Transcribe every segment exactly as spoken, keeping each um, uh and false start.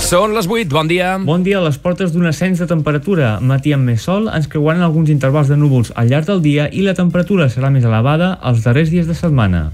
Són les vuit, bon dia. Bon dia. A les portes d'un ascens de temperatura. Matí amb més sol, ens creuaran alguns intervals de núvols al llarg del dia i la temperatura serà més elevada els darrers dies de setmana.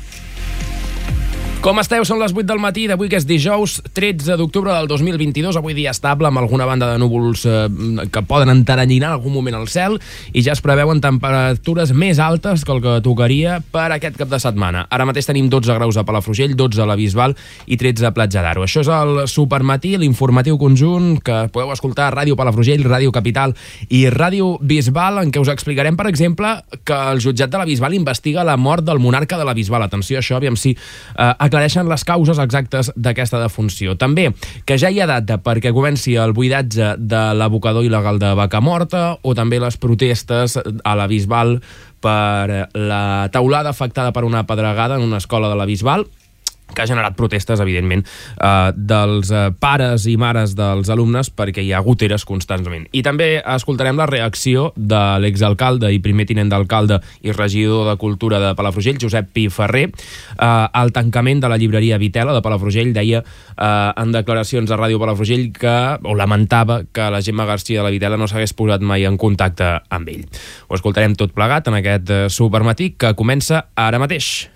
Com esteu? Són les vuit del matí d'avui, que és dijous tretze d'octubre del dos mil vint-i-dos. Avui dia estable, amb alguna banda de núvols eh, que poden enteranyinar en algun moment al cel, i ja es preveuen temperatures més altes que el que tocaria per aquest cap de setmana. Ara mateix tenim dotze graus a Palafrugell, dotze a la Bisbal i tretze a Platja d'Aro. Això és el Supermatí, l'informatiu conjunt que podeu escoltar a Ràdio Palafrugell, Ràdio Capital i Ràdio Bisbal, en què us explicarem, per exemple, que el jutjat de la Bisbal investiga la mort del monarca de la Bisbal. Atenció a això, aviam si eh, aclareixen les causes exactes d'aquesta defunció. També que ja hi ha data perquè comenci el buidatge de l'abocador il·legal de Vacamorta, o també les protestes a la Bisbal per la teulada afectada per una pedregada en una escola de la Bisbal, que ha generat protestes, evidentment, eh, dels eh, pares i mares dels alumnes, perquè hi ha goteres constantment. I també escoltarem la reacció de l'exalcalde i primer tinent d'alcalde i regidor de Cultura de Palafrugell, Josep Pi Ferrer, eh, al tancament de la llibreria Vitela de Palafrugell. Deia eh, en declaracions a Ràdio Palafrugell que, o lamentava que la Gemma Garcia de la Vitela no s'hagués posat mai en contacte amb ell. Ho escoltarem tot plegat en aquest eh, Supermatí, que comença ara mateix.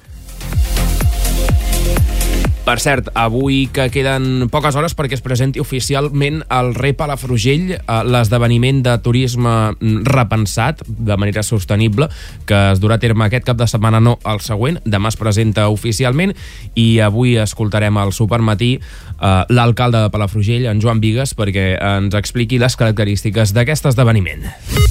Per cert, avui que queden poques hores perquè es presenti oficialment el Re Palafrugell, l'esdeveniment de turisme repensat de manera sostenible, que es durà a terme aquest cap de setmana, no el següent. Demà es presenta oficialment i avui escoltarem al Supermatí eh, l'alcalde de Palafrugell, en Joan Bigues, perquè ens expliqui les característiques d'aquest esdeveniment.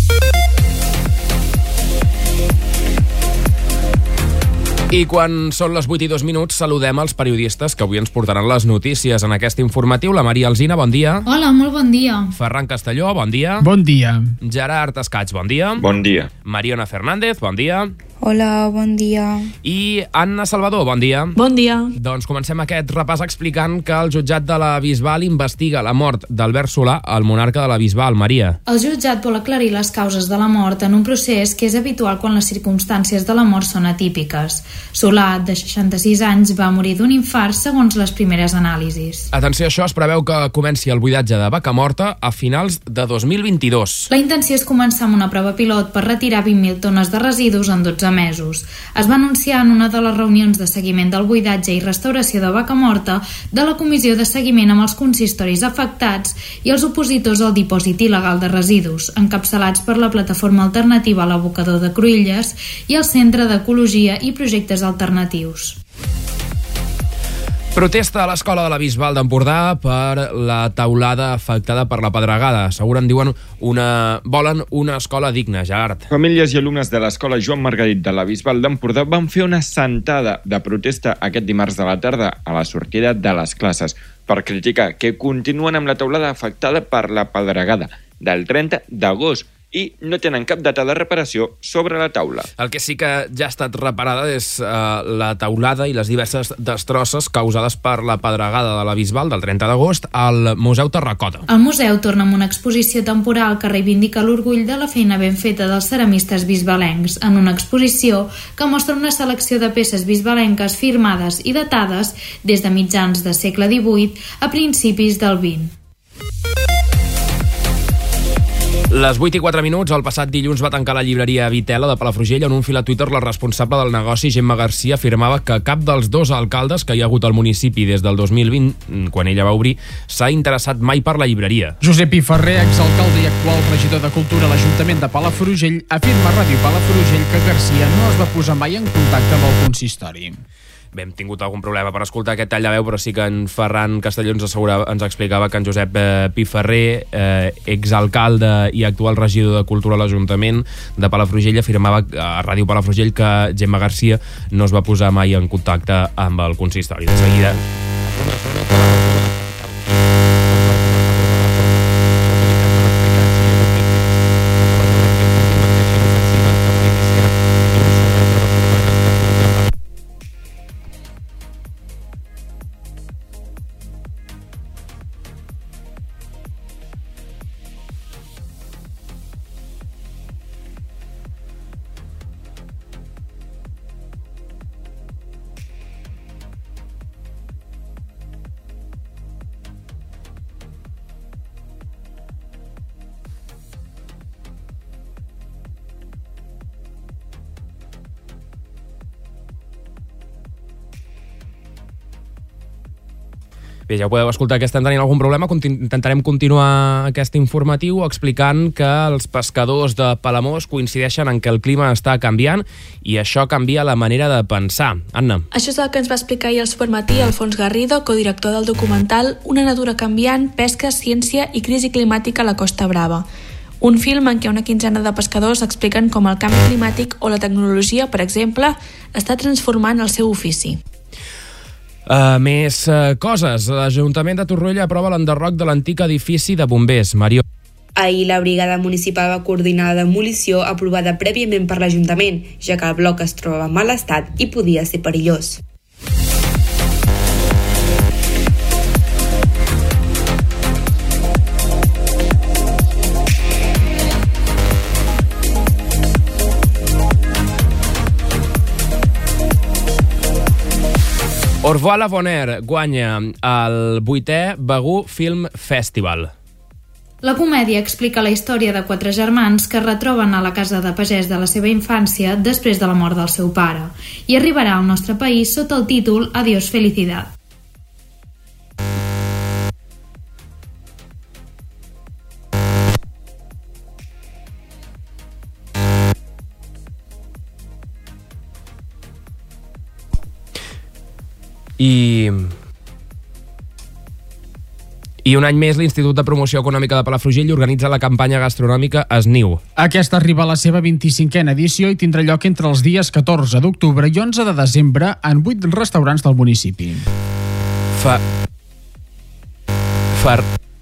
I quan són les vuit i dos minuts, saludem els periodistes que avui ens portaran les notícies en aquest informatiu. La Maria Alsina, bon dia. Hola, molt bon dia. Ferran Castelló, bon dia. Bon dia. Gerard Escaig, bon dia. Bon dia. Mariona Fernández, bon dia. Hola, bon dia. I Anna Salvador, bon dia. Bon dia. Doncs comencem aquest repàs explicant que el jutjat de la Bisbal investiga la mort d'Albert Solà, el monarca de la Bisbal. Maria. El jutjat vol aclarir les causes de la mort en un procés que és habitual quan les circumstàncies de la mort són atípiques. Solà, de seixanta-sis anys, va morir d'un infart segons les primeres anàlisis. Atenció a això, es preveu que comenci el buidatge de Vacamorta a finals de dos mil vint-i-dos. La intenció és començar amb una prova pilot per retirar vint mil tones de residus en dotze mesos. Es va anunciar en una de les reunions de seguiment del buidatge i restauració de Vacamorta de la Comissió de Seguiment amb els consistoris afectats i els opositors al dipòsit il·legal de residus, encapçalats per la Plataforma Alternativa a l'Abocador de Cruïlles i el Centre d'Ecologia i Projectes Alternatius. Protesta a l'escola de la Bisbal d'Empordà per la teulada afectada per la pedregada. Asseguren, diuen, una... volen una escola digna, Gerard. Famílies i alumnes de l'escola Joan Margarit de la Bisbal d'Empordà van fer una sentada de protesta aquest dimarts de la tarda a la sortida de les classes per criticar que continuen amb la teulada afectada per la pedregada del trenta d'agost i no tenen cap data de reparació sobre la taula. El que sí que ja ha estat reparada és eh, la teulada i les diverses destrosses causades per la pedregada de la Bisbal del trenta d'agost al Museu Terracota. El museu torna amb una exposició temporal que reivindica l'orgull de la feina ben feta dels ceramistes bisbalencs, en una exposició que mostra una selecció de peces bisbalenques firmades i datades des de mitjans del segle divuit a principis del vint. Les vuit i quatre minuts, el passat dilluns va tancar la llibreria Vitela de Palafrugell. En un fil a Twitter, la responsable del negoci, Gemma Garcia, afirmava que cap dels dos alcaldes que hi ha hagut al municipi des del dos mil vint, quan ella va obrir, s'ha interessat mai per la llibreria. Josep I. Ferrer, exalcalde i actual regidor de Cultura a l'Ajuntament de Palafrugell, afirma a Ràdio Palafrugell que Garcia no es va posar mai en contacte amb el consistori. Bé, hem tingut algun problema per escoltar aquest tall de veu, però sí que en Ferran Castelló ens, assegurava, ens explicava que en Josep eh, Pi Ferrer, eh, exalcalde i actual regidor de Cultura a l'Ajuntament de Palafrugell, afirmava a Ràdio Palafrugell que Gemma Garcia no es va posar mai en contacte amb el consistori. De seguida... Bé, ja ho podeu escoltar, que estem tenint algun problema. Contin- intentarem continuar aquest informatiu explicant que els pescadors de Palamós coincideixen en que el clima està canviant i això canvia la manera de pensar. Anna. Això és el que ens va explicar ahir al Supermatí Alfons Garrido, codirector del documental Una natura canviant, pesca, ciència i crisi climàtica a la Costa Brava. Un film en què una quinzena de pescadors expliquen com el canvi climàtic o la tecnologia, per exemple, està transformant el seu ofici. Uh, més uh, coses. L'Ajuntament de Torroella aprova l'enderroc de l'antic edifici de bombers. Marió. Ahir la brigada municipal va coordinar la demolició aprovada prèviament per l'Ajuntament, ja que el bloc es trobava en mal estat i podia ser perillós. Au revoir la Bonheur guanya el vuitè Begur Film Festival. La comèdia explica la història de quatre germans que es retroben a la casa de pagès de la seva infància després de la mort del seu pare i arribarà al nostre país sota el títol Adiós Felicidad. I... I un any més l'Institut de Promoció Econòmica de Palafrugell organitza la campanya gastronòmica Esniu. Aquesta arriba a la seva vint-i-cinquena edició i tindrà lloc entre els dies catorze d'octubre i onze de desembre en vuit restaurants del municipi. Fa... Far...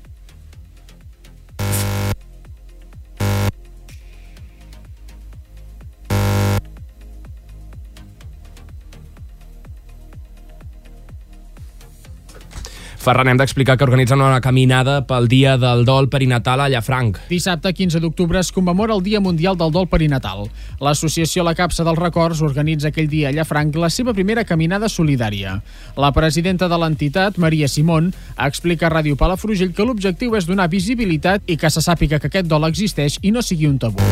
Ferran, hem d'explicar que organitzen una caminada pel Dia del Dol Perinatal a Llafranc. Dissabte, quinze d'octubre, es commemora el Dia Mundial del Dol Perinatal. L'associació La Capsa dels Records organitza aquell dia a Llafranc la seva primera caminada solidària. La presidenta de l'entitat, Maria Simón, explica a Ràdio Palafrugell que l'objectiu és donar visibilitat i que se sàpiga que aquest dol existeix i no sigui un tabú.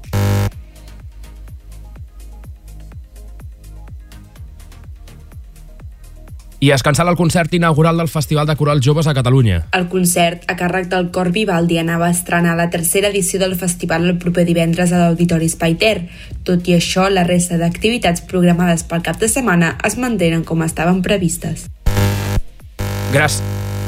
I es cancel·la el concert inaugural del Festival de Corals Joves a Catalunya. El concert, a càrrec del Cor Vivaldi, anava a estrenar la tercera edició del festival el proper divendres a l'Auditori Espai Ter. Tot i això, la resta d'activitats programades pel cap de setmana es mantenen com estaven previstes. Gràcies.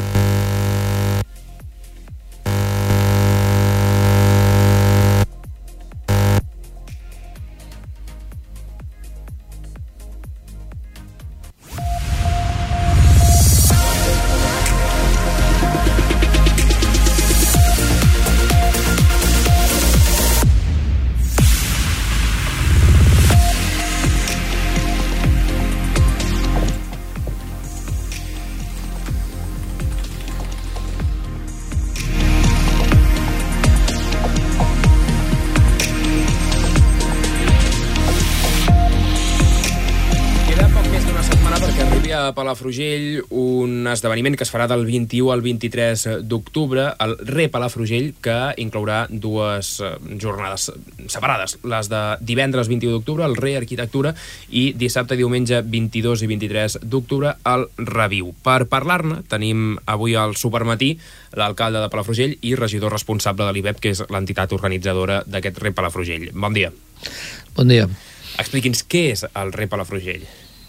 A Palafrugell un esdeveniment que es farà del vint-i-u al vint-i-tres d'octubre, el Re Palafrugell, que inclourà dues jornades separades, les de divendres vint-i-u d'octubre, el Re Arquitectura, i dissabte i diumenge vint-i-dos i vint-i-tres d'octubre, el Reviu. Per parlar-ne tenim avui al Supermatí l'alcalde de Palafrugell i regidor responsable de l'I B E P, que és l'entitat organitzadora d'aquest Re Palafrugell. Bon dia. Bon dia. Expliqui'ns què és el Re Palafrugell.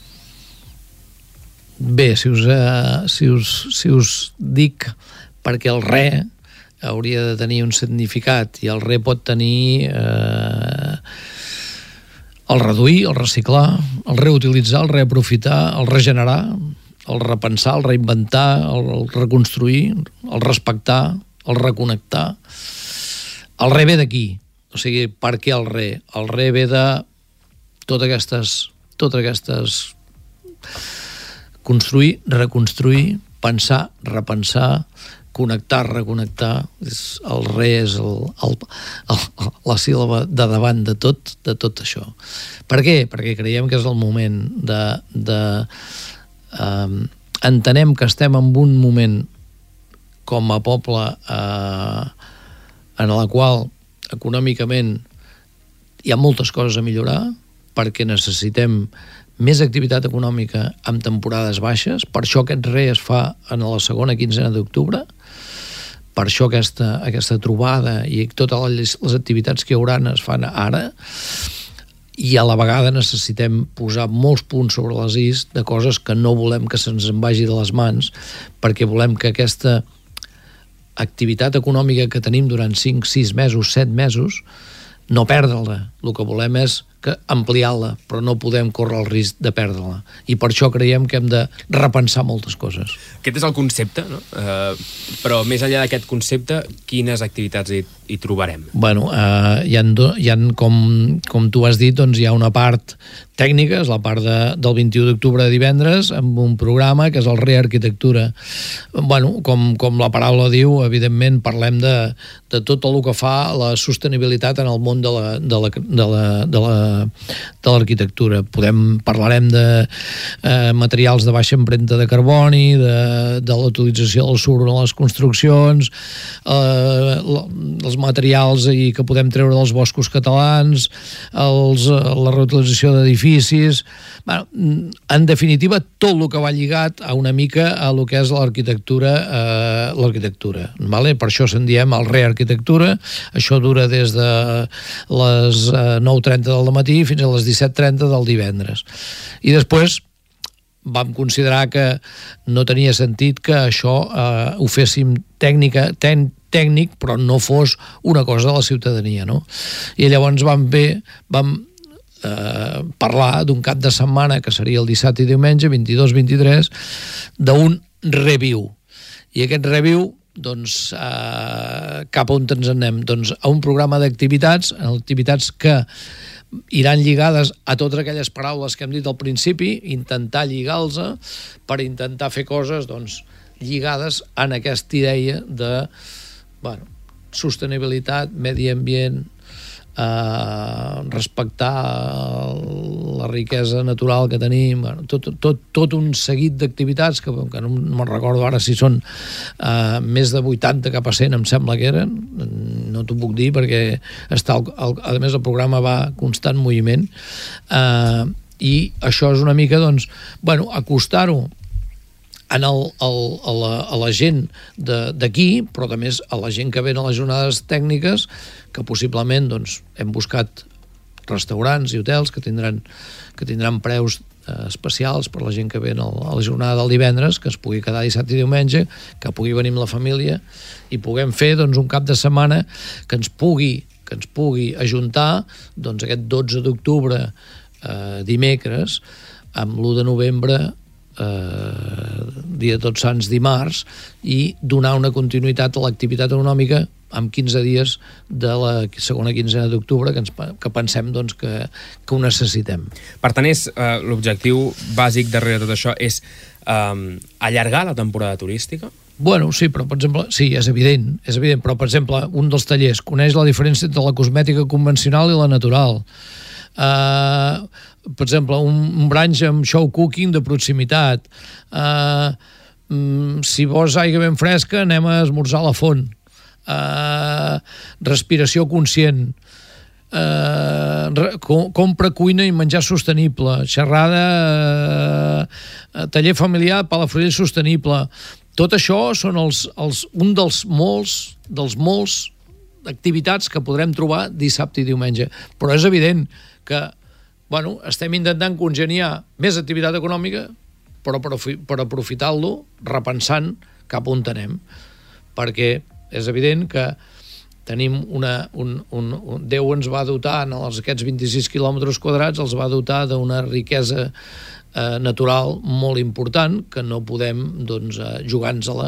Bé, si us, eh, si, us, si us dic perquè el re hauria de tenir un significat i el re pot tenir eh, el reduir, el reciclar, el reutilitzar, el reaprofitar, el regenerar, el repensar, el reinventar, el, el reconstruir, el respectar, el reconnectar. El re ve d'aquí, o sigui, per què el re? El re ve de totes aquestes, totes aquestes construir, reconstruir, pensar, repensar, connectar, reconnectar. El re és el, el, el, la síl·laba de davant de tot, de tot això. Per què? Perquè creiem que és el moment de... de eh, entenem que estem en un moment com a poble eh, en la qual econòmicament hi ha moltes coses a millorar, perquè necessitem més activitat econòmica amb temporades baixes, per això aquest R E es fa en la segona quinzena d'octubre, per això aquesta, aquesta trobada i totes les, les activitats que hi haurà es fan ara, i a la vegada necessitem posar molts punts sobre les is de coses que no volem que se'ns en vagi de les mans, perquè volem que aquesta activitat econòmica que tenim durant cinc, sis mesos, set mesos, no perdre-la. El que volem és que ampliar-la, però no podem córrer el risc de perdre-la. I per això creiem que hem de repensar moltes coses. Aquest és el concepte, no? Uh, però més enllà d'aquest concepte, quines activitats hi, hi trobarem? Bueno, uh, hi ha, do, hi ha com, com tu has dit, doncs hi ha una part tècnica, és la part de, del vint-i-u d'octubre de divendres, amb un programa que és el Rearquitectura. Bueno, com, com la paraula diu, evidentment parlem de, de tot el que fa la sostenibilitat en el món de la, de la, de la, de la de l'arquitectura. Podem, parlarem de eh, materials de baixa empremta de carboni, de, de la utilització del suro en les construccions, eh, els materials i que podem treure dels boscos catalans, els, la reutilització d'edificis, bueno, en definitiva tot el que va lligat a una mica a lo que és l'arquitectura, eh, l'arquitectura, vale? Per això se'n diem el Rearquitectura. Això dura des de les eh, nou trenta del matí fins a les disset trenta del divendres. I després vam considerar que no tenia sentit que això eh, ho féssim tècnica, ten, tècnic, però no fos una cosa de la ciutadania, no? I llavors vam bé, vam eh, parlar d'un cap de setmana que seria el dissabte i diumenge, vint-i-dos vint-i-tres, d'un review. I aquest review, doncs, eh, cap on ens anem? Doncs a un programa d'activitats, activitats que iran lligades a totes aquelles paraules que hem dit al principi, intentar lligar-los per intentar fer coses, doncs, lligades en aquesta idea de, bueno, sostenibilitat, medi ambient, eh, respectar la riquesa natural que tenim, bueno, tot, tot, tot un seguit d'activitats que, que no me'n recordo ara si són eh, més de vuitanta cap a cent, em sembla que eren, no t'ho puc dir perquè està el, el, a més el programa va constant moviment, eh, i això és una mica, doncs, bueno, acostar-ho en el, el, a, la, a la gent d'aquí, però també a la gent que ven a les jornades tècniques, que possiblement, doncs, hem buscat restaurants i hotels que tindran, que tindran preus eh, especials per la gent que ven el, a la jornada del divendres, que es pugui quedar dissabte i diumenge, que pugui venir amb la família i puguem fer, doncs, un cap de setmana que ens pugui, que ens pugui ajuntar, doncs, aquest dotze d'octubre, eh, dimecres, amb l'u de novembre, eh, dia de Tots Sants dimarts, i donar una continuïtat a l'activitat econòmica amb quinze dies de la segona quinzena d'octubre que, ens, que pensem, doncs, que, que ho necessitem. Per tant, és, eh, l'objectiu bàsic darrere de tot això és eh, allargar la temporada turística? Bueno, sí, però, per exemple, sí, és evident, és evident, però, per exemple, un dels tallers coneix la diferència entre la cosmètica convencional i la natural. Uh, per exemple, un, un branch amb show cooking de proximitat. Uh, um, si vols aigua ben fresca, anem a esmorzar a la font. Uh, respiració conscient. Uh, re, compra, cuina i menjar sostenible. Xerrada, uh, taller familiar, Palafrugell sostenible. Tot això són els, els, un dels molts, dels molts activitats que podrem trobar dissabte i diumenge. Però és evident que, bueno, estem intentant congeniar més activitat econòmica, però per, per aprofitar-lo repensant cap on anem. Perquè és evident que tenim una... Un, un, un, Déu ens va dotar, en els, aquests vint-i-sis quilòmetres quadrats, els va dotar d'una riquesa eh, natural molt important que no podem, doncs, eh, jugar-nos-la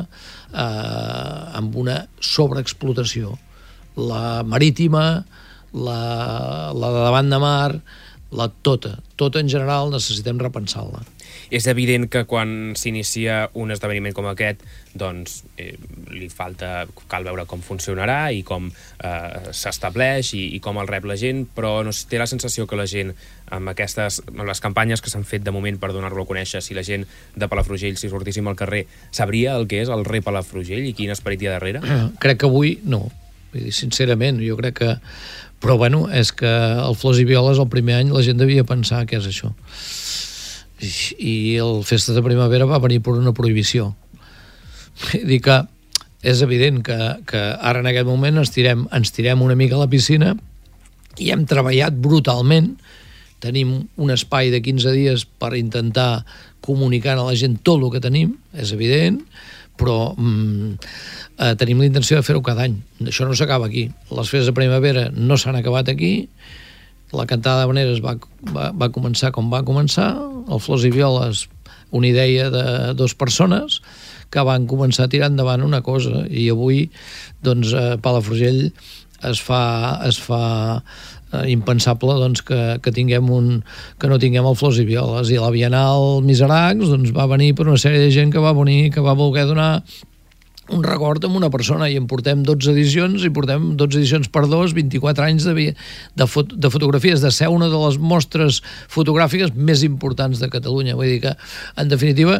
eh, amb una sobreexplotació. La marítima, la, la de davant de mar, la tota, tota en general necessitem repensar-la. És evident que quan s'inicia un esdeveniment com aquest, doncs eh, li falta, cal veure com funcionarà i com eh, s'estableix i, i com el rep la gent, però no té la sensació que la gent, amb aquestes, amb les campanyes que s'han fet de moment per donar-lo a conèixer, si la gent de Palafrugell, si sortíssim al carrer, sabria el que és el Re Palafrugell i quin esperit hi ha darrere? Crec que avui no. Vull dir, sincerament, jo crec que... Però, bueno, és que el Flors i Violes el primer any la gent devia pensar què és això. i el Festes de Primavera va venir per una prohibició. Vull dir que és evident que, que ara en aquest moment ens tirem, ens tirem una mica a la piscina i hem treballat brutalment. Tenim un espai de quinze dies per intentar comunicar a la gent tot el que tenim, és evident, però mm, eh, tenim la intenció de fer-ho cada any. Això no s'acaba aquí. Les festes de primavera no s'han acabat aquí, la cantada d'habaneres va, va, va començar com va començar, el Flors i Violes, una idea de dues persones que van començar a tirar endavant una cosa, i avui doncs, a Palafrugell es fa, es fa eh, impensable doncs, que, que, tinguem un, que no tinguem el Flors i Violes, i la Bienal Miseracs doncs, va venir per una sèrie de gent que va venir, que va voler donar un record amb una persona, i en portem dotze edicions, i portem dotze edicions per dos, vint-i-quatre anys de, de, fot, de fotografies, de ser una de les mostres fotogràfiques més importants de Catalunya. Vull dir que, en definitiva,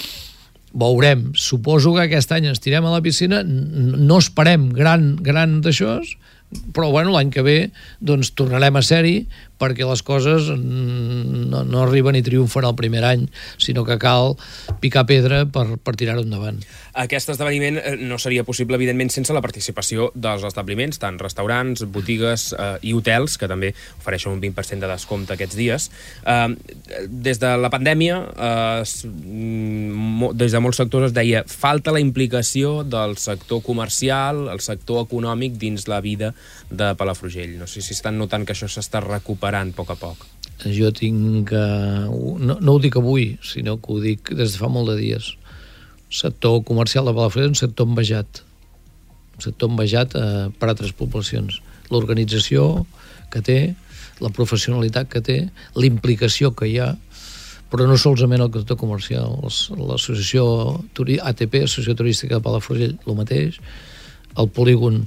veurem. Suposo que aquest any ens tirem a la piscina, no esperem gran, gran d'això, però bueno, l'any que ve doncs tornarem a ser-hi, perquè les coses no, no arriben i triomfen el primer any, sinó que cal picar pedra per, per tirar-ho endavant. Aquest esdeveniment no seria possible, evidentment, sense la participació dels establiments, tant restaurants, botigues eh, i hotels, que també ofereixen un vint per cent de descompte aquests dies. Eh, des de la pandèmia, eh, des de molts sectors es deia falta la implicació del sector comercial, el sector econòmic dins la vida de Palafrugell. No sé si estan notant que això s'està recuperant a poc a poc. Jo tinc... Uh, no, no ho dic avui, sinó que ho dic des de fa molt de dies. El sector comercial de Palafrugell és un sector envejat. Un sector envejat uh, per altres poblacions. L'organització que té, la professionalitat que té, l'implicació que hi ha, però no solament el sector comercial. L'associació A T P, Associació Turística de Palafrugell, el mateix. El polígon,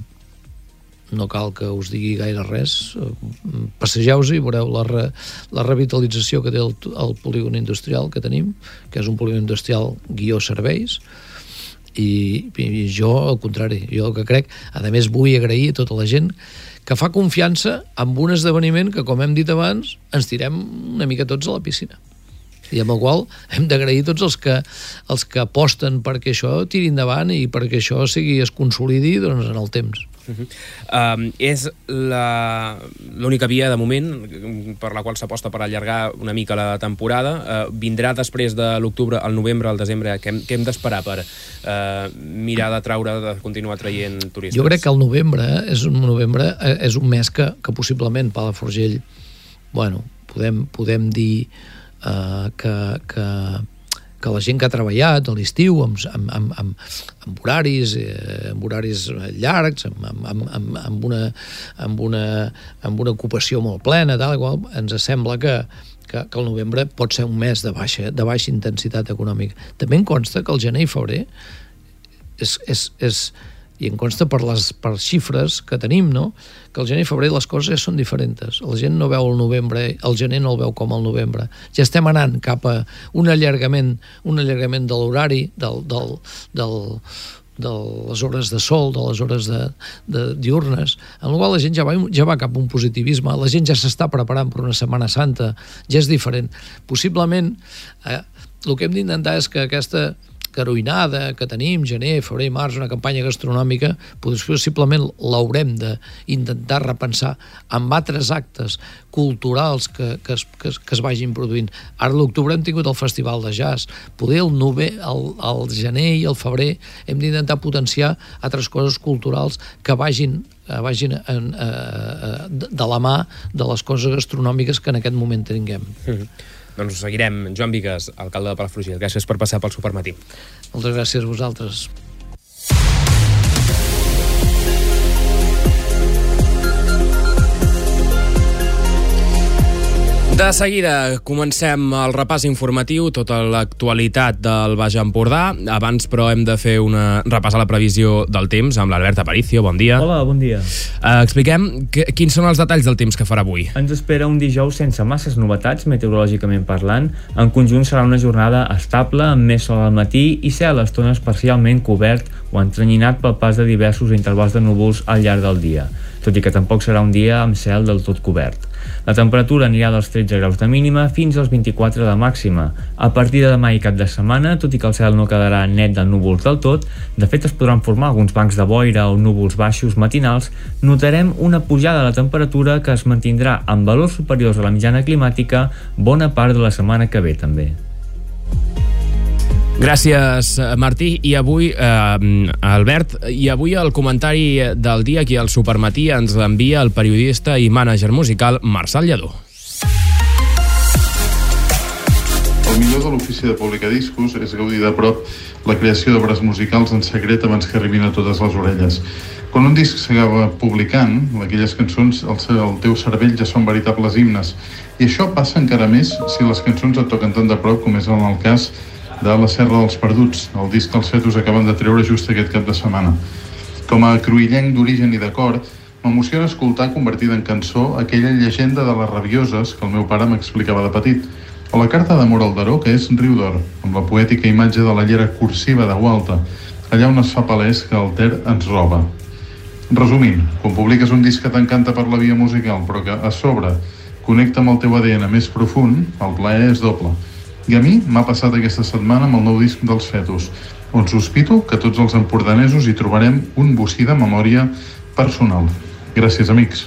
no cal que us digui gaire res, passegeu-hi i veureu la, re, la revitalització que té el, el polígon industrial que tenim, que és un polígon industrial guió serveis, i, i jo al contrari, jo el que crec, a més vull agrair a tota la gent que fa confiança en un esdeveniment que, com hem dit abans, ens tirem una mica tots a la piscina, i amb el qual hem d'agrair tots els que, els que aposten perquè això tiri endavant i perquè això sigui, es consolidi doncs, en el temps. Uh-huh. Uh, és l'única via de moment per la qual s'aposta per allargar una mica la temporada. Uh, vindrà després de l'octubre, al novembre, al desembre. Què hem, què hem d'esperar per uh, mirar de traure, de continuar traient turistes? Jo crec que el novembre és un, novembre, és un mes que, que possiblement Palafrugell, bueno, podem, podem dir uh, que, que que la gent que ha treballat a l'estiu amb, amb, amb, amb, amb horaris eh, amb horaris llargs amb, amb, amb, amb, una, amb, una, amb una ocupació molt plena tal, igual, ens sembla que, que, que el novembre pot ser un mes de baixa, de baixa intensitat econòmica. També em consta que el gener i febrer és, és, és i em consta per les per xifres que tenim, no? Que el gener i febrer les coses són diferents. La gent no veu el novembre, el gener no el veu com el novembre. Ja estem anant cap a un allargament, un allargament de l'horari, del, del, del, de les hores de sol, de les hores de, de diurnes, en la qual la gent ja va, ja va cap a un positivisme, la gent ja s'està preparant per una Setmana Santa, ja és diferent. Possiblement, eh, el que hem d'intentar és que aquesta heroïnada que tenim, gener, febrer, març, una campanya gastronòmica, possiblement l'haurem d'intentar repensar amb altres actes culturals que, que, es, que, es, que es vagin produint. Ara a l'octubre hem tingut el Festival de Jazz, poder el nove, el, el gener i el febrer hem d'intentar potenciar altres coses culturals que vagin vagin en, eh, de la mà de les coses gastronòmiques que en aquest moment tinguem. Mm-hmm. Doncs ho seguirem. Joan Vigues, alcalde de Palafrugell, gràcies per passar pel Supermatí. Moltes gràcies a vosaltres. De seguida comencem el repàs informatiu, tota l'actualitat del Baix Empordà. Abans, però, hem de fer una repàs a la previsió del temps amb l'Albert Aparicio. Bon dia. Hola, bon dia. Uh, expliquem que, quins són els detalls del temps que farà avui. Ens espera un dijous sense masses novetats, meteorològicament parlant. En conjunt serà una jornada estable, amb més sol al matí i cel a estones parcialment cobert o entrenyinat pel pas de diversos intervals de núvols al llarg del dia, tot i que tampoc serà un dia amb cel del tot cobert. La temperatura anirà dels tretze graus de mínima fins als vint-i-quatre de màxima. A partir de demà i cap de setmana, tot i que el cel no quedarà net de núvols del tot, de fet es podran formar alguns bancs de boira o núvols baixos matinals, notarem una pujada de la temperatura que es mantindrà amb valors superiors a la mitjana climàtica bona part de la setmana que ve també. Gràcies, Martí. I avui, eh, Albert, i avui el comentari del dia aquí al Supermatí ens l'envia el periodista i mànager musical Marçal Lledó. El millor de l'ofici de publicar discos és gaudir de prop la creació d'obres musicals en secret abans que arribin a totes les orelles. Quan un disc s'acaba publicant, aquelles cançons al el teu cervell ja són veritables himnes. I això passa encara més si les cançons et toquen tan de prop com és en el cas de La Serra dels Perduts, el disc que els Fetus acaben de treure just aquest cap de setmana. Com a cruïllenc d'origen i de cor, m'emociona escoltar convertida en cançó aquella llegenda de les rabioses que el meu pare m'explicava de petit, o la carta d'amor al Daró, que és Riu d'Or, amb la poètica imatge de la llera cursiva de Gualta, allà on es fa palès que el Ter ens roba. Resumint, quan publiques un disc que t'encanta per la via musical, però que a sobre connecta amb el teu A D N més profund, el plaer és doble. I a mi m'ha passat aquesta setmana amb el nou disc dels Fetus, on sospito que tots els empordanesos hi trobarem un bocí de memòria personal. Gràcies, amics.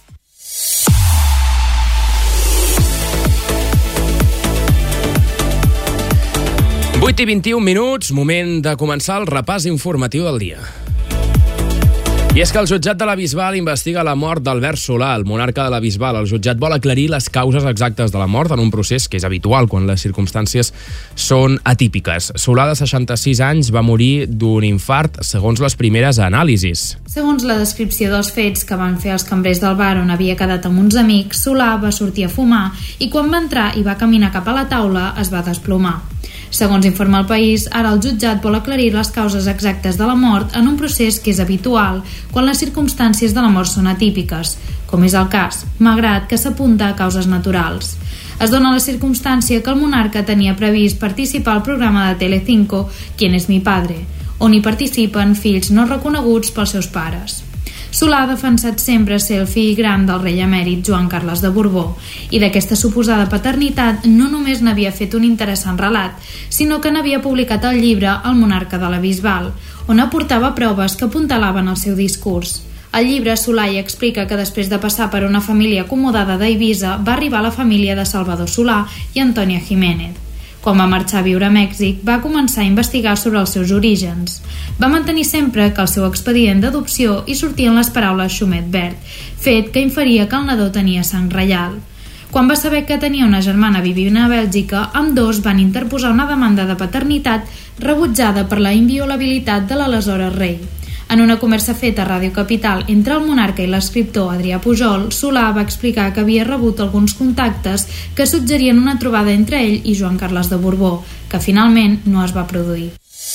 vuit i vint-i-un minuts, moment de començar el repàs informatiu del dia. I és que el jutjat de la Bisbal investiga la mort d'Albert Solà, el monarca de la Bisbal. El jutjat vol aclarir les causes exactes de la mort en un procés que és habitual quan les circumstàncies són atípiques. Solà, de seixanta-sis anys, va morir d'un infart, segons les primeres anàlisis. Segons la descripció dels fets que van fer els cambrers del bar on havia quedat amb uns amics, Solà va sortir a fumar i quan va entrar i va caminar cap a la taula es va desplomar. Segons informa El País, ara el jutjat vol aclarir les causes exactes de la mort en un procés que és habitual quan les circumstàncies de la mort són atípiques, com és el cas, malgrat que s'apunta a causes naturals. Es dona la circumstància que el monarca tenia previst participar al programa de Telecinco Quién es mi padre, on hi participen fills no reconeguts pels seus pares. Solà ha defensat sempre ser el fill gran del rei emèrit Joan Carles de Borbó i d'aquesta suposada paternitat no només n'havia fet un interessant relat, sinó que n'havia publicat el llibre El monarca de la Bisbal, on aportava proves que apuntalaven el seu discurs. Al llibre, Solà hi explica que després de passar per una família acomodada d'Eivissa va arribar a la família de Salvador Solà i Antònia Jiménez. Quan va marxar a viure a Mèxic, va començar a investigar sobre els seus orígens. Va mantenir sempre que el seu expedient d'adopció hi sortien les paraules Xumet Verd, fet que inferia que el nadó tenia sang reial. Quan va saber que tenia una germana vivint a Bèlgica, ambdós van interposar una demanda de paternitat rebutjada per la inviolabilitat de l'aleshores rei. En una conversa feta a Ràdio Capital entre el monarca i l'escriptor Adrià Pujol, Solà va explicar que havia rebut alguns contactes que suggerien una trobada entre ell i Joan Carles de Borbó, que finalment no es va produir.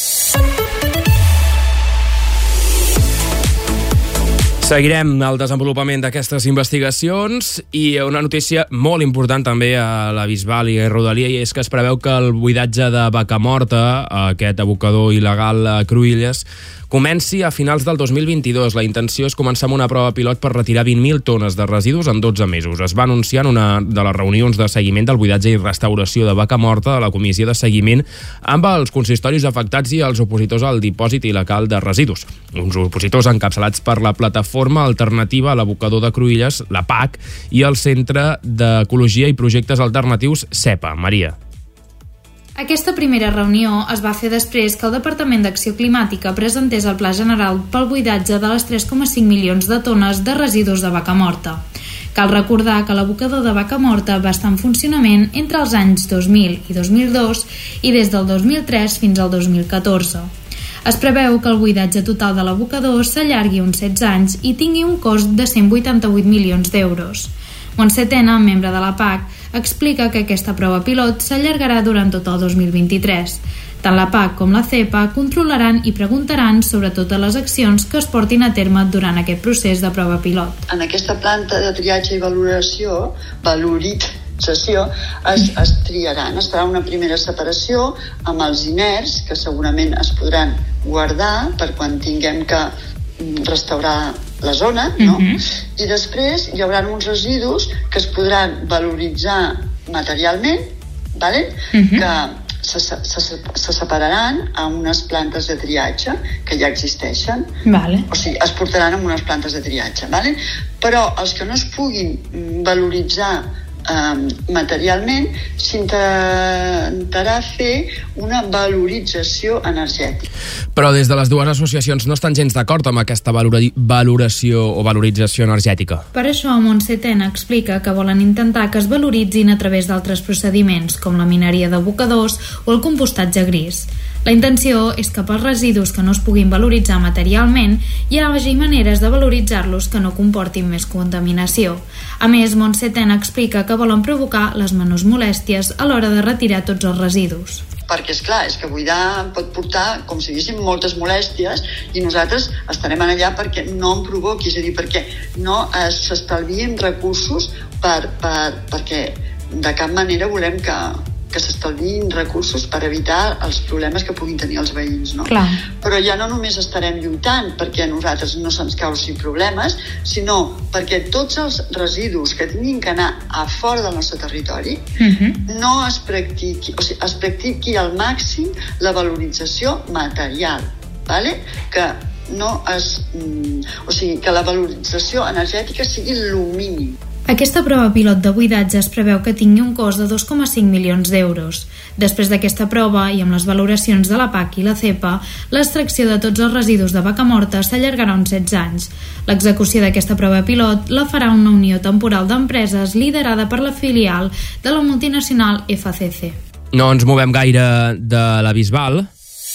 Seguirem el desenvolupament d'aquestes investigacions i una notícia molt important també a la Bisbal i a Rodalia, i és que es preveu que el buidatge de Vacamorta, aquest abocador il·legal a Cruïlles, comenci a finals del dos mil vint-i-dos. La intenció és començar amb una prova pilot per retirar vint mil tones de residus en dotze mesos. Es va anunciar en una de les reunions de seguiment del buidatge i restauració de Vacamorta de la Comissió de Seguiment amb els consistoris afectats i els opositors al dipòsit il·legal de residus. Uns opositors encapçalats per la plataforma alternativa a l'abocador de Cruïlles, la P A C, i el Centre d'Ecologia i Projectes Alternatius CEPA. Maria. Aquesta primera reunió es va fer després que el Departament d'Acció Climàtica presentés el Pla General pel buidatge de les tres coma cinc milions de tones de residus de Vacamorta. Cal recordar que l'abocador de Vacamorta va estar en funcionament entre els anys dos mil i dos mil dos i des del dos mil tres fins al dos mil catorze. Es preveu que el buidatge total de l'abocador s'allargui uns setze anys i tingui un cost de cent vuitanta-vuit milions d'euros. Montse Tena, membre de la P A C, explica que aquesta prova pilot s'allargarà durant tot el dos mil vint-i-tres. Tant la P A C com la CEPA controlaran i preguntaran sobre totes les accions que es portin a terme durant aquest procés de prova pilot. En aquesta planta de triatge i valoració, valorització, es, es triaran. Es farà una primera separació amb els inerts, que segurament es podran guardar per quan tinguem que restaurar la zona, no? Mhm. I després hi haurà uns residus que es podran valoritzar materialment, vale? Mhm. que se, se, se separaran a unes plantes de triatge que ja existeixen. Vale. O sigui, es portaran en unes plantes de triatge, vale? Però els que no es puguin valoritzar eh, materialment, s'intentarà fer una valorització energètica. Però des de les dues associacions no estan gens d'acord amb aquesta valora valoració o valorització energètica. Per això Montse Tena explica que volen intentar que es valoritzin a través d'altres procediments, com la mineria d'abocadors o el compostatge gris. La intenció és que pels residus que no es puguin valoritzar materialment hi hagi maneres de valoritzar-los que no comportin més contaminació. A més, Montse Tena explica que volen provocar les menors molèsties a l'hora de retirar tots els residus. Perquè, és clar, és que buidar pot portar, com si diguéssim, moltes molèsties i nosaltres estarem allà perquè no en provoqui, és a dir, perquè no s'estalvien recursos per, per, perquè de cap manera volem que, que s'estalviïn recursos per evitar els problemes que puguin tenir els veïns, no? Clar. Però ja no només estarem lluitant perquè a nosaltres no se'ns causi problemes, sinó perquè tots els residus que tinguin que anar a fora del nostre territori Mhm. no es practiqui, o sigui, es practiqui al màxim la valorització material, ¿vale? Que no es, mm, o sigui, que la valorització energètica sigui el mínim. Aquesta prova pilot de buidatge es preveu que tingui un cost de dos coma cinc milions d'euros. Després d'aquesta prova i amb les valoracions de la P A C i la CEPA, l'extracció de tots els residus de vaca morta s'allargarà uns setze anys. L'execució d'aquesta prova pilot la farà una unió temporal d'empreses liderada per la filial de la multinacional F C C. No ens movem gaire de la Bisbal.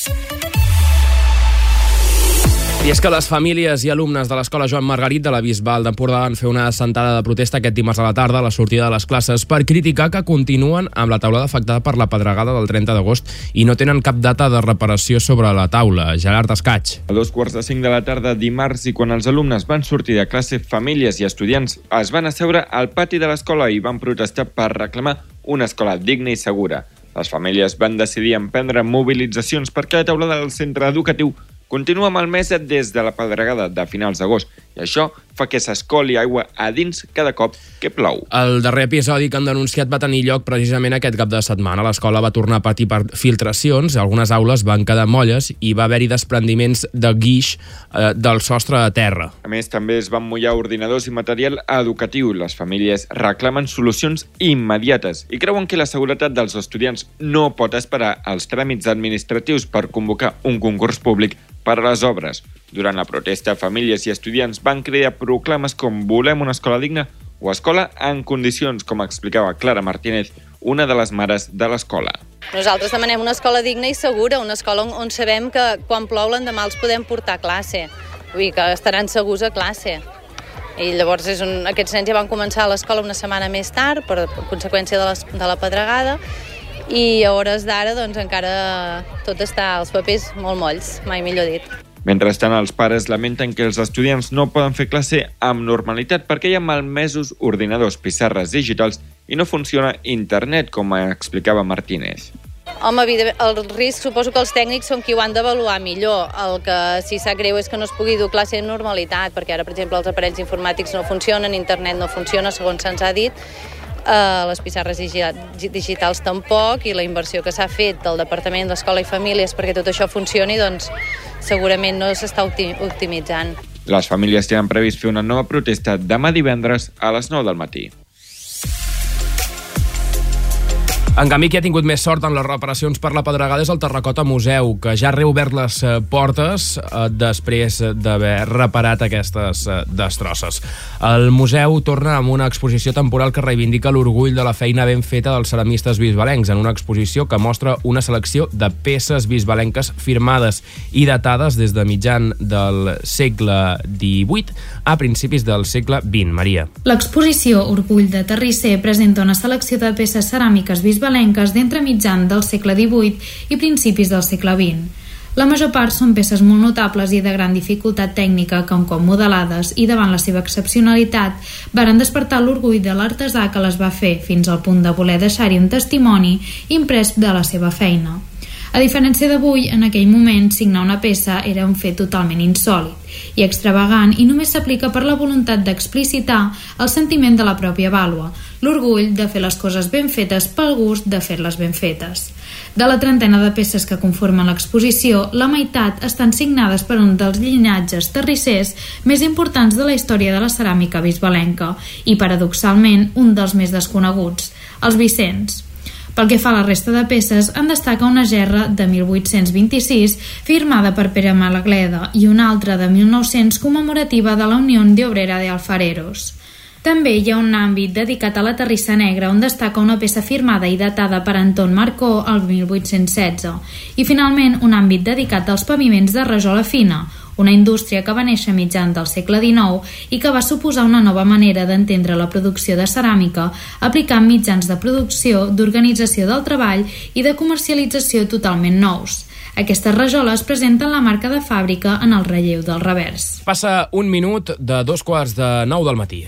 I és que les famílies i alumnes de l'Escola Joan Margarit de la Bisbal d'Empordà van fer una assentada de protesta aquest dimarts a la tarda a la sortida de les classes per criticar que continuen amb la taulada afectada per la pedregada del trenta d'agost i no tenen cap data de reparació sobre la taula. Gerard Escaig. A dos quarts de cinc de la tarda dimarts, i quan els alumnes van sortir de classe, famílies i estudiants es van asseure al pati de l'escola i van protestar per reclamar una escola digna i segura. Les famílies van decidir emprendre mobilitzacions perquè la taulada del centre educatiu continua malmesa des de la pedregada de finals d'agost i això fa que s'escoli aigua a dins cada cop que plou. El darrer episodi que han denunciat va tenir lloc precisament aquest cap de setmana. L'escola va tornar a patir per filtracions, algunes aules van quedar molles i va haver-hi desprendiments de guix eh, del sostre a terra. A més, també es van mullar ordinadors i material educatiu. Les famílies reclamen solucions immediates i creuen que la seguretat dels estudiants no pot esperar els tràmits administratius per convocar un concurs públic per a les obres. Durant la protesta, famílies i estudiants van crear proclames com «Volem una escola digna» o «Escola en condicions», com explicava Clara Martínez, una de les mares de l'escola. Nosaltres demanem una escola digna i segura, una escola on, on sabem que quan plou l'endemà els podem portar a classe, vull dir que estaran segurs a classe. I llavors és un, aquests nens ja van començar a l'escola una setmana més tard per, per conseqüència de, les, de la pedregada i a hores d'ara doncs encara tot està als papers molt molls, mai millor dit. Mentrestant, els pares lamenten que els estudiants no poden fer classe amb normalitat perquè hi ha malmesos ordinadors, pissarres digitals i no funciona internet, com explicava Martínez. Home, el risc suposo que els tècnics són qui ho han d'avaluar millor. El que sí sap greu és que no es pugui dur classe en normalitat, perquè ara, per exemple, els aparells informàtics no funcionen, internet no funciona, segons se'ns ha dit, Uh, les pissarres digitals tampoc, i la inversió que s'ha fet del Departament d'Escola i Famílies perquè tot això funcioni, doncs segurament no s'està optimitzant. Les famílies tenen previst fer una nova protesta demà divendres a les nou del matí. En canvi, qui ha tingut més sort en les reparacions per la pedregada és el Terracota Museu, que ja ha reobert les portes eh, després d'haver reparat aquestes eh, destrosses. El museu torna amb una exposició temporal que reivindica l'orgull de la feina ben feta dels ceramistes bisbalencs, en una exposició que mostra una selecció de peces bisbalenques firmades i datades des de mitjan del segle divuit a principis del segle vint. Maria. L'exposició Orgull de Terrisser presenta una selecció de peces ceràmiques bisbalenques d'entre mitjan del segle divuit i principis del segle vint. La major part són peces molt notables i de gran dificultat tècnica que, un cop modelades i davant la seva excepcionalitat, varen despertar l'orgull de l'artesà que les va fer, fins al punt de voler deixar-hi un testimoni imprès de la seva feina. A diferència d'avui, en aquell moment signar una peça era un fet totalment insòlit i extravagant i només s'aplica per la voluntat d'explicitar el sentiment de la pròpia vàlua, l'orgull de fer les coses ben fetes pel gust de fer-les ben fetes. De la trentena de peces que conformen l'exposició, la meitat estan signades per un dels llinatges terrissers més importants de la història de la ceràmica bisbalenca i, paradoxalment, un dels més desconeguts, els Vicens. Pel que fa a la resta de peces, en destaca una gerra de mil vuit-cents vint-i-sis firmada per Pere Malagleda i una altra de mil nou-cents commemorativa de la Unió de Obrera de Alfareros. També hi ha un àmbit dedicat a la terrissa negra on destaca una peça firmada i datada per Anton Marcó al mil vuit-cents setze i finalment un àmbit dedicat als paviments de rajola fina, una indústria que va néixer mitjan del segle dinou i que va suposar una nova manera d'entendre la producció de ceràmica aplicant mitjans de producció, d'organització del treball i de comercialització totalment nous. Aquestes rajoles presenten la marca de fàbrica en el relleu del revers. Passa un minut de dos quarts de nou del matí.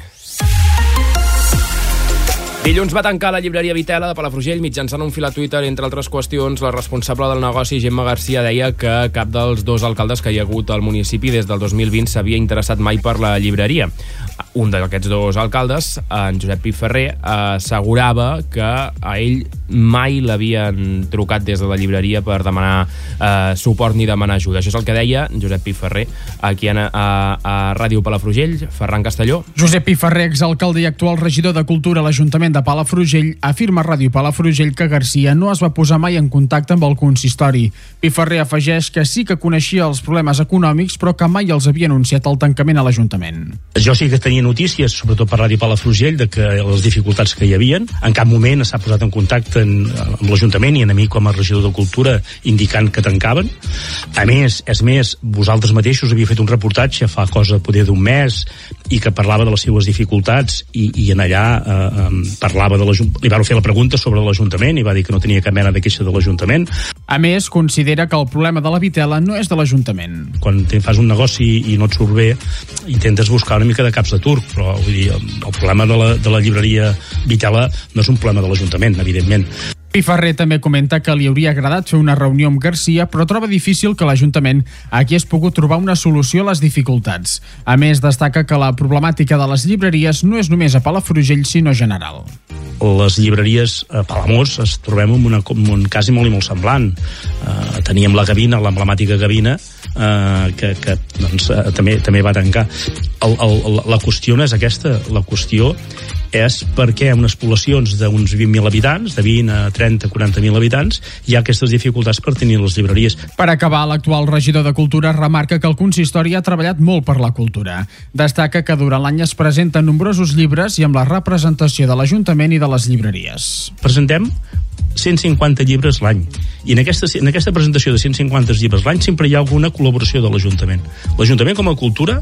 Dilluns va tancar la llibreria Vitela de Palafrugell mitjançant un fil a Twitter. Entre altres qüestions, la responsable del negoci, Gemma Garcia, deia que cap dels dos alcaldes que hi ha hagut al municipi des del dos mil vint s'havia interessat mai per la llibreria. Un d'aquests dos alcaldes, en Josep Pi Ferrer, assegurava que a ell mai l'havien trucat des de la llibreria per demanar eh, suport ni demanar ajuda. Això és el que deia Josep Pi Ferrer aquí a, a, a Ràdio Palafrugell. Ferran Castelló. Josep Pi Ferrer, exalcalde i actual regidor de Cultura a l'Ajuntament de Palafrugell, afirma a Ràdio Palafrugell que Garcia no es va posar mai en contacte amb el consistori. Pi Ferrer afegeix que sí que coneixia els problemes econòmics, però que mai els havia anunciat el tancament a l'Ajuntament. Jo sí que tenia notícies, sobretot per Ràdio Palafrugell, de que les dificultats que hi havien. En cap moment s'ha posat en contacte en, amb l'Ajuntament i en a mi com a regidor de Cultura indicant que tancaven. A més, és més, vosaltres mateixos havia fet un reportatge fa cosa poder d'un mes i que parlava de les seues dificultats i, i en allà eh, parlava de l'Ajuntament. Li vau fer la pregunta sobre l'Ajuntament i va dir que no tenia cap mena de queixa de l'Ajuntament. A més, considera que el problema de la Vitela no és de l'Ajuntament. Quan fas un negoci i no et surt bé, intentes buscar una mica de caps de turc, però vull dir, el problema de la, de la llibreria Vitela no és un problema de l'Ajuntament, evidentment. Pi Ferrer també comenta que li hauria agradat fer una reunió amb Garcia, però troba difícil que l'Ajuntament hagués pogut trobar una solució a les dificultats. A més, destaca que la problemàtica de les llibreries no és només a Palafrugell, sinó general. Les llibreries a Palamós es trobem en, una, en un cas molt i molt semblant. Uh, teníem la Gavina, l'emblemàtica Gavina, uh, que, que doncs, uh, també, també va tancar. El, el, la qüestió no és aquesta, la qüestió és perquè en unes poblacions d'uns vint mil habitants, de vint a trenta, quaranta mil habitants, hi ha aquestes dificultats per tenir les llibreries. Per acabar, l'actual regidor de Cultura remarca que el consistori ha treballat molt per la cultura. Destaca que durant l'any es presenten nombrosos llibres i amb la representació de l'Ajuntament i de les llibreries. Presentem cent cinquanta llibres l'any i en aquesta, en aquesta presentació de cent cinquanta llibres l'any sempre hi ha alguna col·laboració de l'Ajuntament. L'Ajuntament com a cultura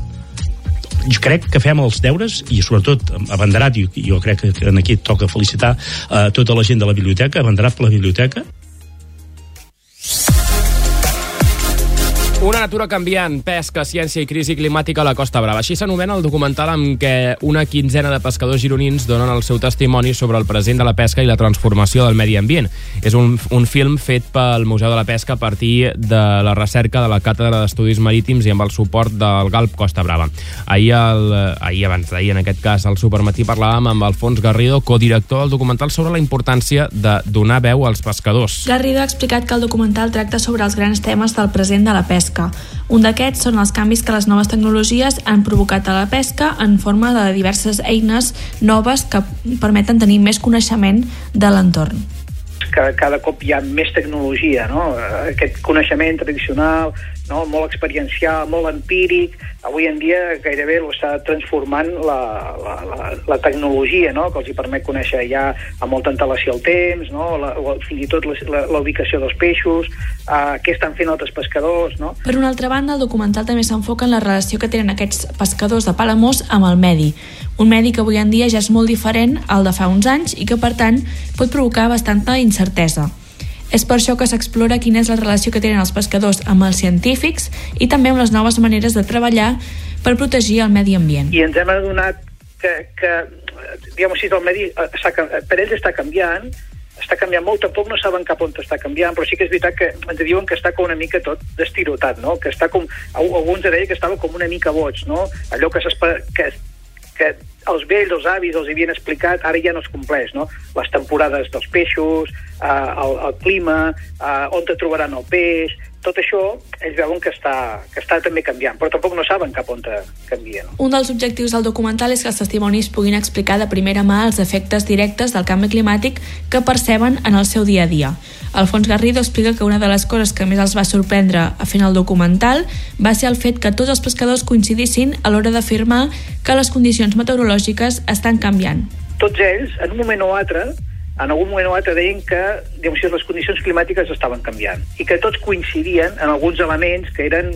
jo crec que fem els deures i sobretot abanderat, i jo crec que aquí toca felicitar a uh, tota la gent de la biblioteca, abanderat per la biblioteca. Una natura canviant, pesca, ciència i crisi climàtica a la Costa Brava. Així s'anomena el documental amb què una quinzena de pescadors gironins donen el seu testimoni sobre el present de la pesca i la transformació del medi ambient. És un, un film fet pel Museu de la Pesca a partir de la recerca de la Càtedra d'Estudis Marítims i amb el suport del Galp Costa Brava. Ahir, el, ahir abans d'ahir, en aquest cas, al Supermatí parlàvem amb Alfons Garrido, codirector del documental, sobre la importància de donar veu als pescadors. Garrido ha explicat que el documental tracta sobre els grans temes del present de la pesca. Un d'aquests són els canvis que les noves tecnologies han provocat a la pesca en forma de diverses eines noves que permeten tenir més coneixement de l'entorn. Cada, cada cop hi ha més tecnologia, no? Aquest coneixement tradicional, no? Molt experiencial, molt empíric, avui en dia gairebé l'està transformant la, la, la, la tecnologia, no? Que els hi permet conèixer ja amb molta antelació el temps, no? La, o fins i tot la, la, la ubicació dels peixos, uh, què estan fent altres pescadors, no? Per una altra banda, el documental també s'enfoca en la relació que tenen aquests pescadors de Palamós amb el medi, un medi que avui en dia ja és molt diferent al de fa uns anys i que, per tant, pot provocar bastanta incertesa. És per això que s'explora quina és la relació que tenen els pescadors amb els científics i també amb les noves maneres de treballar per protegir el medi ambient. I ens hem adonat que, que diguem-ho així, el medi per ells està canviant està canviant molt, tampoc no saben cap on està canviant, però sí que és veritat que ens diuen que està com una mica tot destirotat, no? Que està com, alguns deien que estava com una mica boig, no? Allò que s'espera, que, que els vells, els avis, els havien explicat, ara ja no es compleix, no? Les temporades dels peixos, eh, el, el clima, eh, on te trobaran el peix, tot això ells veuen que està, que està també canviant, però tampoc no saben cap on canvia. No? Un dels objectius del documental és que els testimonis puguin explicar de primera mà els efectes directes del canvi climàtic que perceben en el seu dia a dia. Alfons Garrido explica que una de les coses que més els va sorprendre a fent el documental va ser el fet que tots els pescadors coincidissin a l'hora d'afirmar que les condicions meteorològiques estan canviant. Tots ells, en un moment o altre, en algun moment o altre deien que diguem, les condicions climàtiques estaven canviant i que tots coincidien en alguns elements que eren,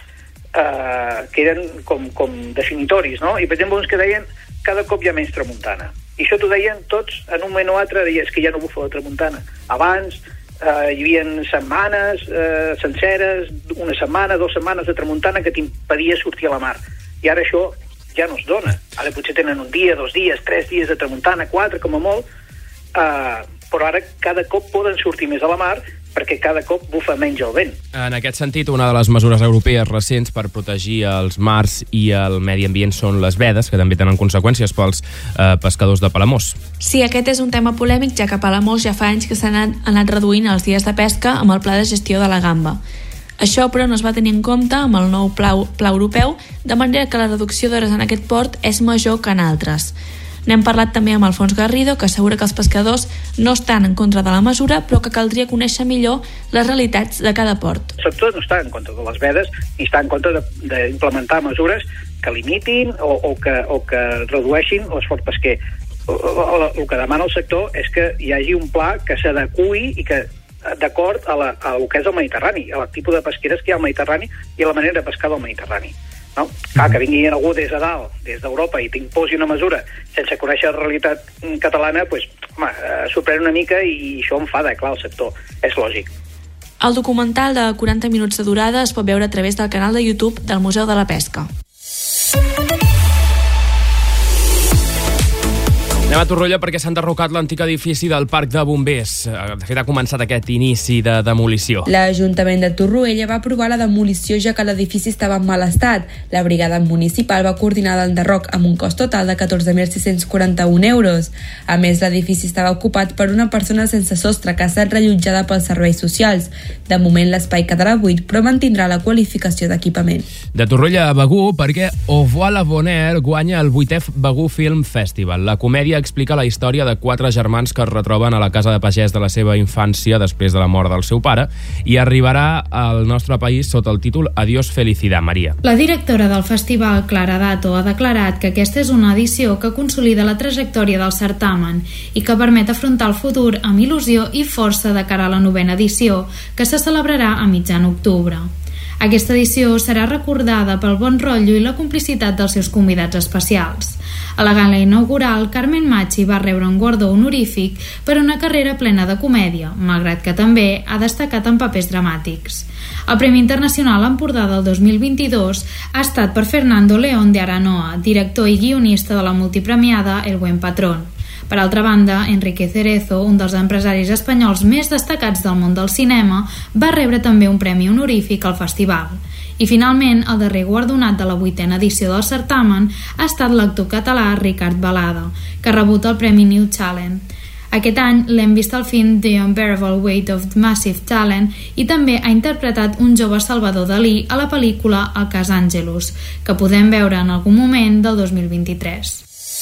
eh, que eren com, com definitoris, no? I per exemple uns que deien cada cop hi ha menys tramuntana. I això t'ho deien tots en un moment o altre, deies que ja no bufa la tramuntana. Abans eh, hi havia setmanes eh, senceres, una setmana, dues setmanes de tramuntana que t'impedia sortir a la mar. I ara això ja no es dona. Ara potser tenen un dia, dos dies, tres dies de tramuntana, quatre com a molt, Uh, però ara cada cop poden sortir més a la mar perquè cada cop bufa menys el vent. En aquest sentit, una de les mesures europees recents per protegir els mars i el medi ambient són les vedes, que també tenen conseqüències pels uh, pescadors de Palamós. Sí, aquest és un tema polèmic, ja que a Palamós ja fa anys que s'han anat, anat reduint els dies de pesca amb el pla de gestió de la gamba. Això, però, no es va tenir en compte amb el nou pla, pla europeu, de manera que la reducció d'hores en aquest port és major que en altres. N'hem parlat també amb Alfons Garrido, que assegura que els pescadors no estan en contra de la mesura, però que caldria conèixer millor les realitats de cada port. El sector no està en contra de les vedes ni està en contra d'implementar mesures que limitin o, o, que, o que redueixin l'esforç pesquer. El, el que demana el sector és que hi hagi un pla que s'adequi i que d'acord a, la, a el que és el Mediterrani, al tipus de pesqueres que hi ha al Mediterrani i a la manera de pescar del Mediterrani. No? Clar, que vingui algú des de dalt, des d'Europa, i t'imposi una mesura sense conèixer la realitat catalana, pues, home, sorprèn una mica i això enfada, clar, el sector. És lògic. El documental de quaranta minuts de durada es pot veure a través del canal de YouTube del Museu de la Pesca. Anem a Torroella perquè s'ha enderrocat l'antic edifici del Parc de Bombers. De fet, ha començat aquest inici de demolició. L'Ajuntament de Torroella va aprovar la demolició ja que l'edifici estava en mal estat. La brigada municipal va coordinar l'enderroc amb un cost total de catorze mil sis-cents quaranta-un euros. A més, l'edifici estava ocupat per una persona sense sostre que ha estat rellotjada pels serveis socials. De moment, l'espai quedarà buit, però mantindrà la qualificació d'equipament. De Torroella a Begur perquè Au revoir la Bonheur guanya el vuitè Begur Film Festival. La comèdia explica la història de quatre germans que es retroben a la casa de pagès de la seva infància després de la mort del seu pare i arribarà al nostre país sota el títol Adiós Felicidad, Maria. La directora del festival, Clara Dato, ha declarat que aquesta és una edició que consolida la trajectòria del certamen i que permet afrontar el futur amb il·lusió i força de cara a la novena edició, que se celebrarà a mitjan octubre. Aquesta edició serà recordada pel bon rotllo i la complicitat dels seus convidats especials. A la gala inaugural, Carmen Machi va rebre un guardó honorífic per una carrera plena de comèdia, malgrat que també ha destacat en papers dramàtics. El Premi Internacional Empordà del dos mil vint-i-dos ha estat per Fernando León de Aranoa, director i guionista de la multipremiada El Buen Patrón. Per altra banda, Enrique Cerezo, un dels empresaris espanyols més destacats del món del cinema, va rebre també un premi honorífic al festival. I finalment, el darrer guardonat de la vuitena edició del certamen ha estat l'actor català Ricard Balada, que ha rebut el Premi New Talent. Aquest any l'hem vist al film The Unbearable Weight of Massive Talent i també ha interpretat un jove Salvador Dalí a la pel·lícula El cas Àngelus, que podem veure en algun moment del dos mil vint-i-tres.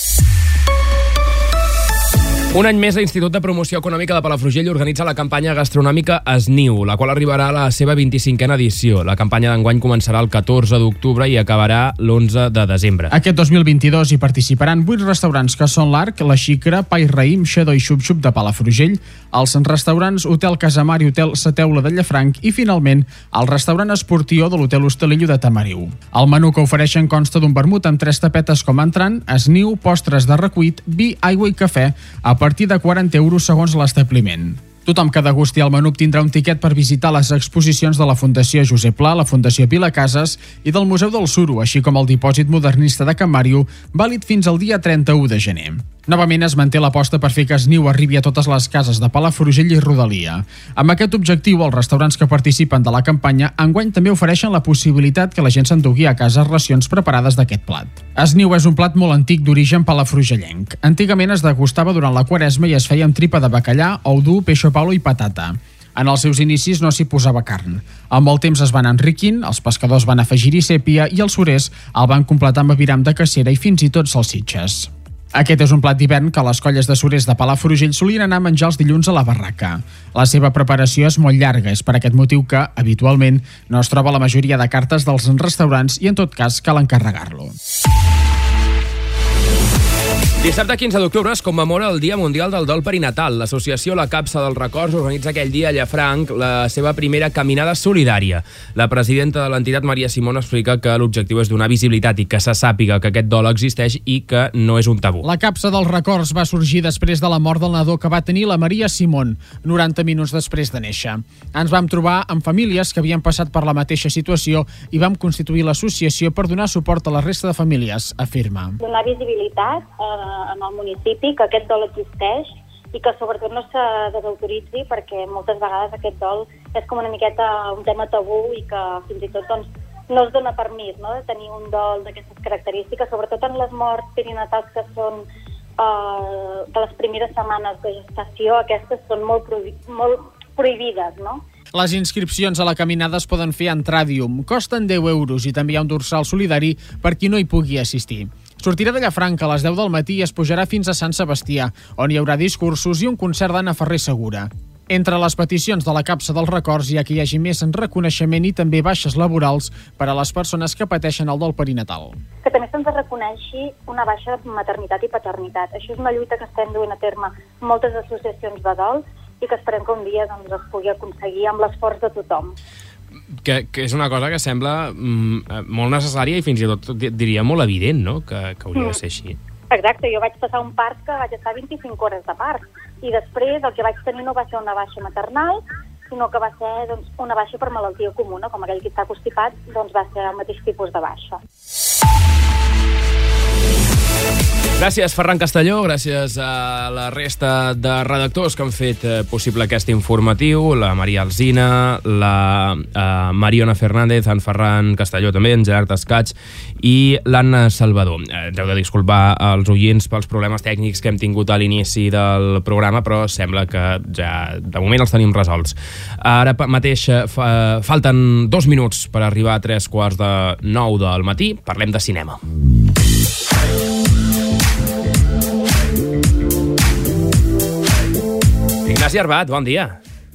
Un any més, l'Institut de Promoció Econòmica de Palafrugell organitza la campanya gastronòmica Esniu, la qual arribarà a la seva vint-i-cinquena edició. La campanya d'enguany començarà el catorze d'octubre i acabarà l'onze de desembre. Aquest dos mil vint-i-dos hi participaran vuit restaurants que són l'Arc, La Xicra, Pai Raïm, Xedó i Xup-Xup de Palafrugell, els restaurants Hotel Casamar i Hotel Sa Teula de Llafranc i, finalment, el restaurant Esportió de l'Hotel Hostalillo de Tamariu. El menú que ofereixen consta d'un vermut amb tres tapetes com a entrant, esniu, postres de recuit, vi, aigua i cafè, a partir de quaranta euros segons l'establiment. Tothom que degusti el menú tindrà un tiquet per visitar les exposicions de la Fundació Josep Pla, la Fundació Vila Casas i del Museu del Suro, així com el Dipòsit Modernista de Can Màriu, vàlid fins al dia trenta-u de gener. Novament es manté l'aposta per fer que Sniu arribi a totes les cases de Palafrugell i rodalia. Amb aquest objectiu, els restaurants que participen de la campanya enguany també ofereixen la possibilitat que la gent s'endugui a casa racions preparades d'aquest plat. Sniu és un plat molt antic d'origen palafrugellenc. Antigament es degustava durant la Quaresma i es feia amb tripa de bacallà, ou dur, peixo palo i patata. En els seus inicis no s'hi posava carn. Amb el temps es van enriquint, els pescadors van afegir-hi sèpia i els surers el van completar amb aviram de cacera i fins i tot salsitxes. Aquest és un plat d'hivern que les colles de surers de Palafrugell solien anar a menjar els dilluns a la barraca. La seva preparació és molt llarga, és per aquest motiu que, habitualment, no es troba a la majoria de cartes dels restaurants i, en tot cas, cal encarregar-lo. Dissabte quinze d'octubre es commemora el Dia Mundial del Dol Perinatal. L'associació La Capsa dels Records organitza aquell dia a Llafranc la seva primera caminada solidària. La presidenta de l'entitat, Maria Simón, explica que l'objectiu és donar visibilitat i que se sàpiga que aquest dol existeix i que no és un tabú. La Capsa dels Records va sorgir després de la mort del nadó que va tenir la Maria Simón, noranta minuts després de néixer. Ens vam trobar amb famílies que havien passat per la mateixa situació i vam constituir l'associació per donar suport a la resta de famílies, afirma. Donar visibilitat eh, en el municipi, que aquest dol existeix i que sobretot no se desautoritzi, perquè moltes vegades aquest dol és com una miqueta un tema tabú i que fins i tot doncs, no es dona permís, no?, de tenir un dol d'aquestes característiques, sobretot en les morts perinatals que són eh, de les primeres setmanes de gestació. Aquestes són molt, prohi molt prohibides, no? Les inscripcions a la caminada es poden fer a Entradium. Costen deu euros i també hi ha un dorsal solidari per qui no hi pugui assistir. Sortirà de Llafranc a les deu del matí i es pujarà fins a Sant Sebastià, on hi haurà discursos i un concert d'Anna Ferrer Segura. Entre les peticions de la Capsa dels Records hi ha que hi hagi més en reconeixement i també baixes laborals per a les persones que pateixen el dol perinatal. Que també se'ns reconeixi una baixa maternitat i paternitat. Això és una lluita que estem duent a terme moltes associacions de dol i que esperem que un dia doncs, es pugui aconseguir amb l'esforç de tothom. Que, que és una cosa que sembla mm, molt necessària i fins i tot diria molt evident, no?, que, que hauria de ser així. Exacte, jo vaig passar un part que vaig estar vint-i-cinc hores de part i després el que vaig tenir no va ser una baixa maternal, sinó que va ser doncs, una baixa per malaltia comuna, com aquell que està constipat, doncs va ser el mateix tipus de baixa. Gràcies, Ferran Castelló, gràcies a la resta de redactors que han fet possible aquest informatiu, la Maria Alsina, la uh, Mariona Fernández, en Ferran Castelló també, en Gerard Escaig i l'Anna Salvador. Eh, ens heu de disculpar als oients pels problemes tècnics que hem tingut a l'inici del programa, però sembla que ja de moment els tenim resolts. Ara mateix fa, falten dos minuts per arribar a tres quarts de nou del matí. Parlem de cinema. Ignasi Arbat, bon dia.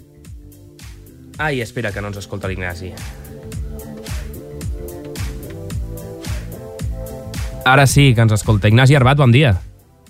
Ai, espera, que no ens escolta l'Ignasi. Ara sí que ens escolta. Ignasi Arbat, bon dia.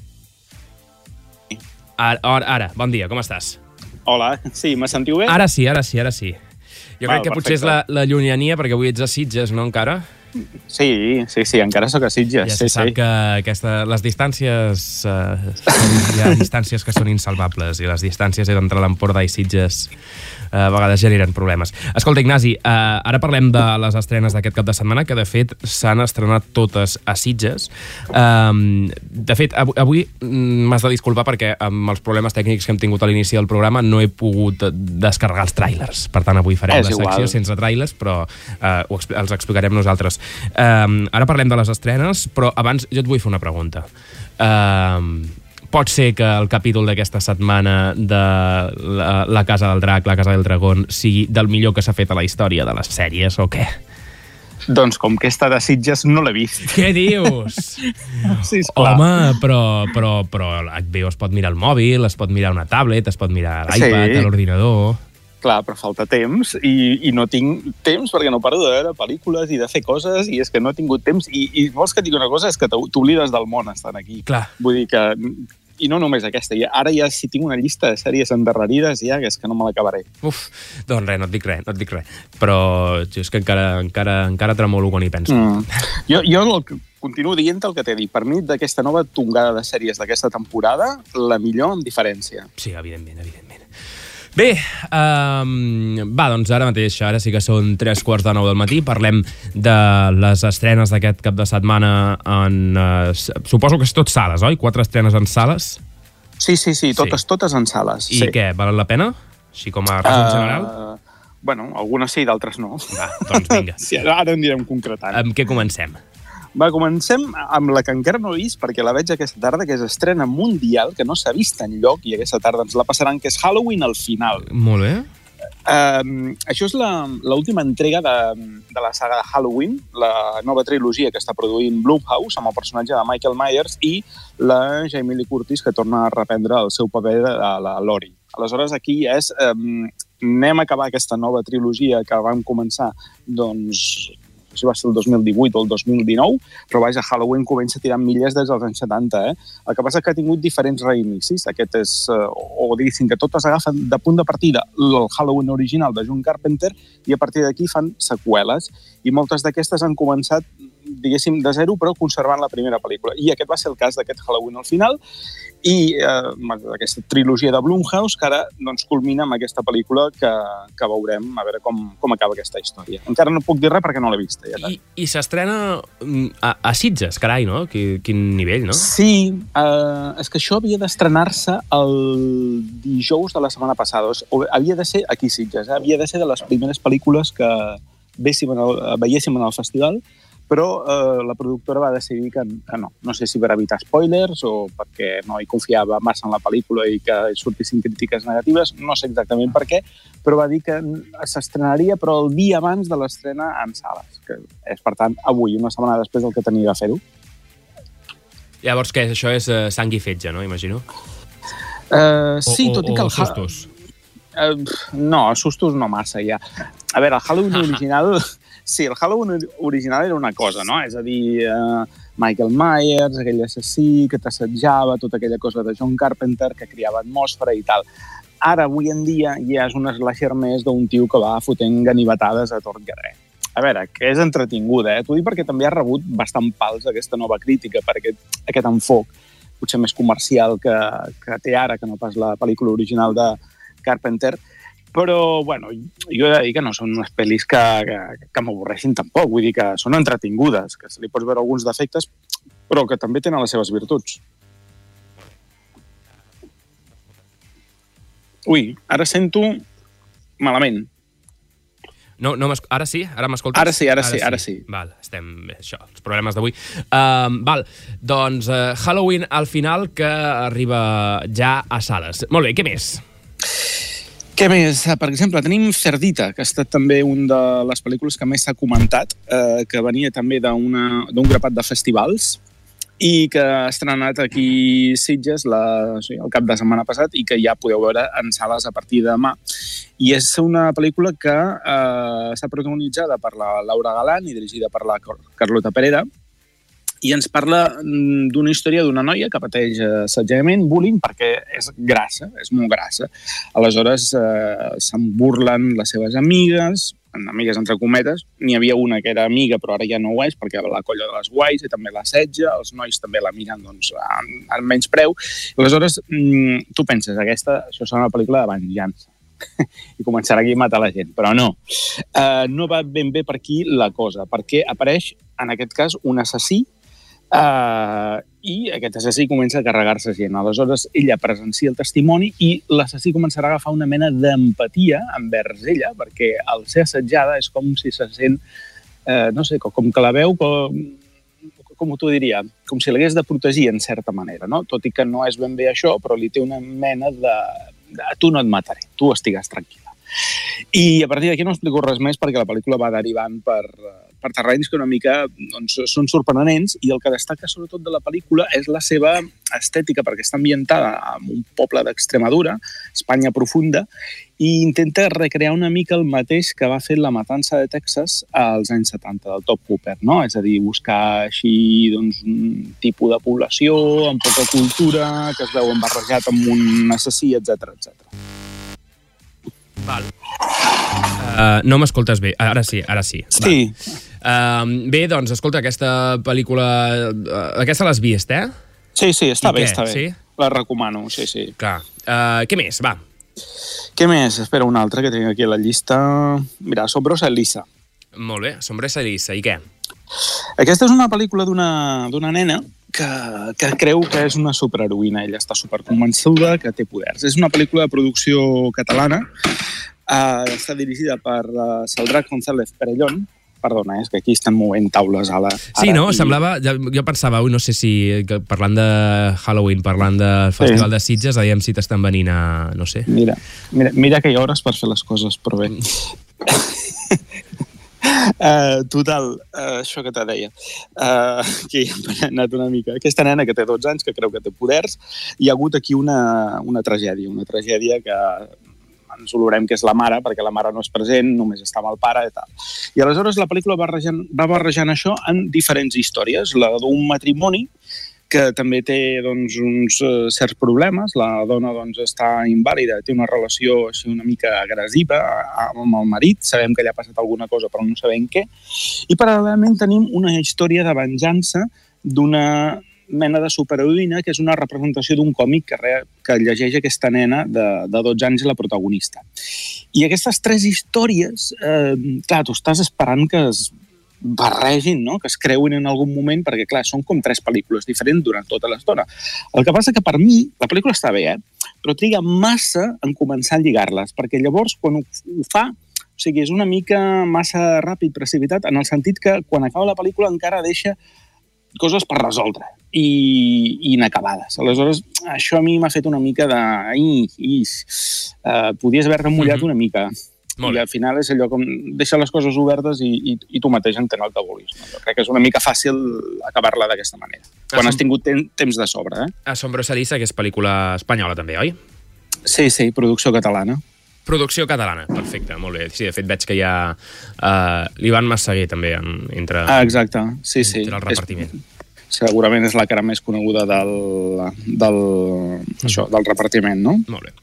Ara, ara, bon dia, com estàs? Hola, sí, me sentiu bé? Ara sí, ara sí, ara sí. Jo Val, crec que potser perfecte. és la, la llunyania, perquè avui ets a Sitges, no, encara? Sí, sí, sí, encara sóc a Sitges. Ja sí, se sap sí. que aquesta, les distàncies... Eh, hi ha distàncies que són insalvables i les distàncies entre l'Empordà i Sitges eh, a vegades generen problemes. Escolta, Ignasi, eh, ara parlem de les estrenes d'aquest cap de setmana, que de fet s'han estrenat totes a Sitges. Eh, de fet, avui, avui m'has de disculpar perquè amb els problemes tècnics que hem tingut a l'inici del programa no he pogut descarregar els tràilers. Per tant, avui farem És la igual. secció sense tràilers, però eh, ho, els explicarem nosaltres. Um, ara parlem de les estrenes, però abans jo et vull fer una pregunta. Um, pot ser que el capítol d'aquesta setmana de la, la Casa del Drac, la Casa del Dragón, sigui del millor que s'ha fet a la història de les sèries, o què? Doncs com que esta de Sitges no l'he vist. Què dius? Sí, esclar. Home, però, però, però H B O es pot mirar al mòbil, es pot mirar a una tablet, es pot mirar a l'iPad, Sí. a l'ordinador... Clar, però falta temps i, i no tinc temps perquè no paro de veure pel·lícules i de fer coses i és que no he tingut temps i, i vols que et digui una cosa? És que t'oblides del món estant aquí. Clar. Vull dir que... I no només aquesta. I ara ja si tinc una llista de sèries endarrerides ja que és que no me l'acabaré. Uf, doncs res, no et dic res, no et dic res. Però jo és que encara, encara, encara tremolo quan hi penso. Mm. Jo, jo el que continuo dient el que t'he dit. Per mi, d'aquesta nova tongada de sèries d'aquesta temporada, la millor amb diferència. Sí, evidentment, evidentment. Bé, um, va, doncs ara mateix, ara sí que són tres quarts de nou del matí, parlem de les estrenes d'aquest cap de setmana en... Uh, suposo que és tot sales, oi? Quatre estrenes en sales? Sí, sí, sí, totes, sí. totes en sales. I sí. què, valen la pena? Així com a resum uh, general? Bueno, algunes sí, d'altres no. Va, doncs vinga. Sí, ara en direm concretant. Amb què comencem? Va, comencem amb la que encara no he vist, perquè la veig aquesta tarda, que és estrena mundial, que no s'ha vist enlloc, i aquesta tarda ens la passaran, que és Halloween al final. Molt bé. Uh, això és l'última entrega de, de la saga de Halloween, la nova trilogia que està produint Blumhouse, amb el personatge de Michael Myers, i la Jamie Lee Curtis, que torna a reprendre el seu paper de la Laurie. Aleshores, aquí és... Um, anem a acabar aquesta nova trilogia que vam començar, doncs... si va ser el dos mil divuit o el dos mil dinou, però vaja, Halloween comença tirant milles des dels anys setanta, eh? El que passa és que ha tingut diferents reinicis. Aquest és, o diguéssim, que totes agafen de punt de partida el Halloween original de John Carpenter i a partir d'aquí fan seqüeles. I moltes d'aquestes han començat, diguéssim, de zero, però conservant la primera pel·lícula. I aquest va ser el cas d'aquest Halloween al final, i eh, aquesta trilogia de Blumhouse, que ara doncs, culmina amb aquesta pel·lícula que, que veurem a veure com, com acaba aquesta història. Encara no puc dir res perquè no l'he vista. Ja I, i s'estrena a, a Sitges, carai, no? Quin, quin nivell, no? Sí, eh, és que això havia d'estrenar-se el dijous de la setmana passada. O, havia de ser aquí a Sitges, eh? Havia de ser de les primeres pel·lícules que veiéssim en el, veiéssim en el festival, però eh, la productora va decidir que, que no. No sé si per evitar spoilers o perquè no hi confiava massa en la pel·lícula i que sortissin crítiques negatives, no sé exactament per què, però va dir que s'estrenaria però el dia abans de l'estrena en sales, que és, per tant, avui, una setmana després del que tenia de fer-ho. Llavors, què? Això és uh, sang i fetge, no? Imagino. Uh, sí, o, tot i que... O el sustos. Uh, no, sustos no massa, ja. A veure, el Halloween original... Sí, el Halloween original era una cosa, no? És a dir, uh, Michael Myers, aquell assassí que t'assetjava, tota aquella cosa de John Carpenter que creava atmosfera i tal. Ara, avui en dia, ja és un slasher més d'un tio que va fotent ganivetades a tot que res. A veure, que és entretinguda, eh? T'ho dic perquè també ha rebut bastant pals aquesta nova crítica per aquest, aquest enfoc, potser més comercial que, que té ara, que no pas la pel·lícula original de Carpenter. Però, bueno, jo he de dir que no són unes pel·lis que, que, que m'avorreixin tampoc. Vull dir que són entretingudes, que se li pots veure alguns defectes, però que també tenen les seves virtuts. Ui, ara sento malament. No, no, ara sí? Ara m'escoltes? Ara sí, ara, ara sí, sí, ara sí. Val, estem bé, això, els problemes d'avui. Uh, val, doncs uh, Halloween al final, que arriba ja a sales. Molt bé, què més? Què més? Per exemple, tenim Cerdita, que ha estat també una de les pel·lícules que més s'ha comentat, eh, que venia també d'un grapat de festivals i que ha estrenat aquí Sitges la, sí, el cap de setmana passat i que ja podeu veure en sales a partir de demà. I és una pel·lícula que eh, està protagonitzada per la Laura Galán i dirigida per la Carlota Perera, i ens parla d'una història d'una noia que pateix assetjament, bullying, perquè és grassa, és molt grassa. Aleshores, eh, se'n burlen les seves amigues, amigues entre cometes. N'hi havia una que era amiga, però ara ja no ho és, perquè la colla de les guais i també l'assetja, els nois també la miren doncs, amb menys preu. Aleshores, tu penses, aquesta, això serà una pel·lícula de venjança i començarà aquí a matar la gent, però no. Eh, no va ben bé per aquí la cosa, perquè apareix, en aquest cas, un assassí. Uh, i aquest assassí comença a carregar-se gent. Aleshores, ella presencia el testimoni i l'assassí començarà a agafar una mena d'empatia envers ella, perquè al ser assetjada és com si se sent, uh, no sé, com que la veu, com, com t'ho diria, com si l'hagués de protegir en certa manera, no? Tot i que no és ben bé això, però li té una mena de, de tu no et mataré, tu estigues tranquil·la. I a partir d'aquí no explico res més perquè la pel·lícula va derivant per, per terrenys que una mica doncs, són sorprenents, i el que destaca sobretot de la pel·lícula és la seva estètica, perquè està ambientada en un poble d'Extremadura, Espanya profunda, i intenta recrear una mica el mateix que va fer La matança de Texas als anys setanta, del Top Hooper, no? És a dir, buscar així doncs, un tipus de població amb poca cultura, que es veu embarrejat amb un assassí, etcètera, etcètera. Val. Uh, no m'escoltes bé. Ara sí, ara sí. Sí. Uh, bé, doncs, escolta, aquesta pel·lícula... Uh, aquesta l'has vist, eh? Sí, sí, està I bé, què? està bé. Sí? La recomano, sí, sí. Clar. Uh, què més? Va. Què més? Espera, una altra que tinc aquí a la llista. Mira, Asombrosa Elisa. Molt bé, Asombrosa Elisa. I què? Aquesta és una pel·lícula d'una nena que, que creu que és una superheroïna. Ella està superconvençuda que té poders. És una pel·lícula de producció catalana. Uh, està dirigida per uh, Saldràs González Perellón. Perdona, és que aquí estan movent taules a la... Sí, no? I... Semblava... Jo pensava, ui, no sé si parlant de Halloween, parlant del Festival sí. de Sitges, aviam si t'estan venint a... no sé. Mira, mira, mira que hi ha hores per fer les coses, però bé. uh, total, uh, això que te deia. Uh, que ja hem anat una mica. Aquesta nena que té dotze anys, que creu que té poders, hi ha hagut aquí una, una tragèdia, una tragèdia que... ens olorem que és la mare, perquè la mare no és present, només està amb el pare i tal. I aleshores la pel·lícula va barrejant, va barrejant això en diferents històries. La d'un matrimoni que també té doncs, uns uh, certs problemes. La dona doncs, està invàlida, té una relació així una mica agressiva amb el marit. Sabem que li ha passat alguna cosa, però no sabem què. I paral·lelament tenim una història de venjança d'una mena de superheroïna, que és una representació d'un còmic que, re, que llegeix aquesta nena de, de dotze anys, la protagonista. I aquestes tres històries, eh, clar, tu estàs esperant que es barregin, no? Que es creuen en algun moment, perquè, clar, són com tres pel·lícules diferents durant tota l'estona. El que passa que per mi, la pel·lícula està bé, eh? Però triga massa en començar a lligar-les, perquè llavors, quan ho, ho fa, o sigui, és una mica massa ràpid, precipitat, en el sentit que quan acaba la pel·lícula encara deixa coses per resoldre i, i inacabades. Aleshores, això a mi m'ha fet una mica de... Ai, ix, uh, podies haver remullat mm-hmm. una mica. I al final és allò com deixar les coses obertes i, i, i tu mateix entén el que vulguis. No? Jo crec que és una mica fàcil acabar-la d'aquesta manera. Quan Assom... has tingut temps de sobre. Eh? Asombrosa Elisa, que és pel·lícula espanyola també, oi? Sí, sí, producció catalana. Producció catalana, perfecte, molt bé. Sí, de fet veig que hi ha uh, l'Ivan Massaguer també en, entre, ah, exacte. Sí, sí. entre el repartiment. És, segurament és la cara més coneguda del, del, mm. això, del repartiment, no? Molt bé.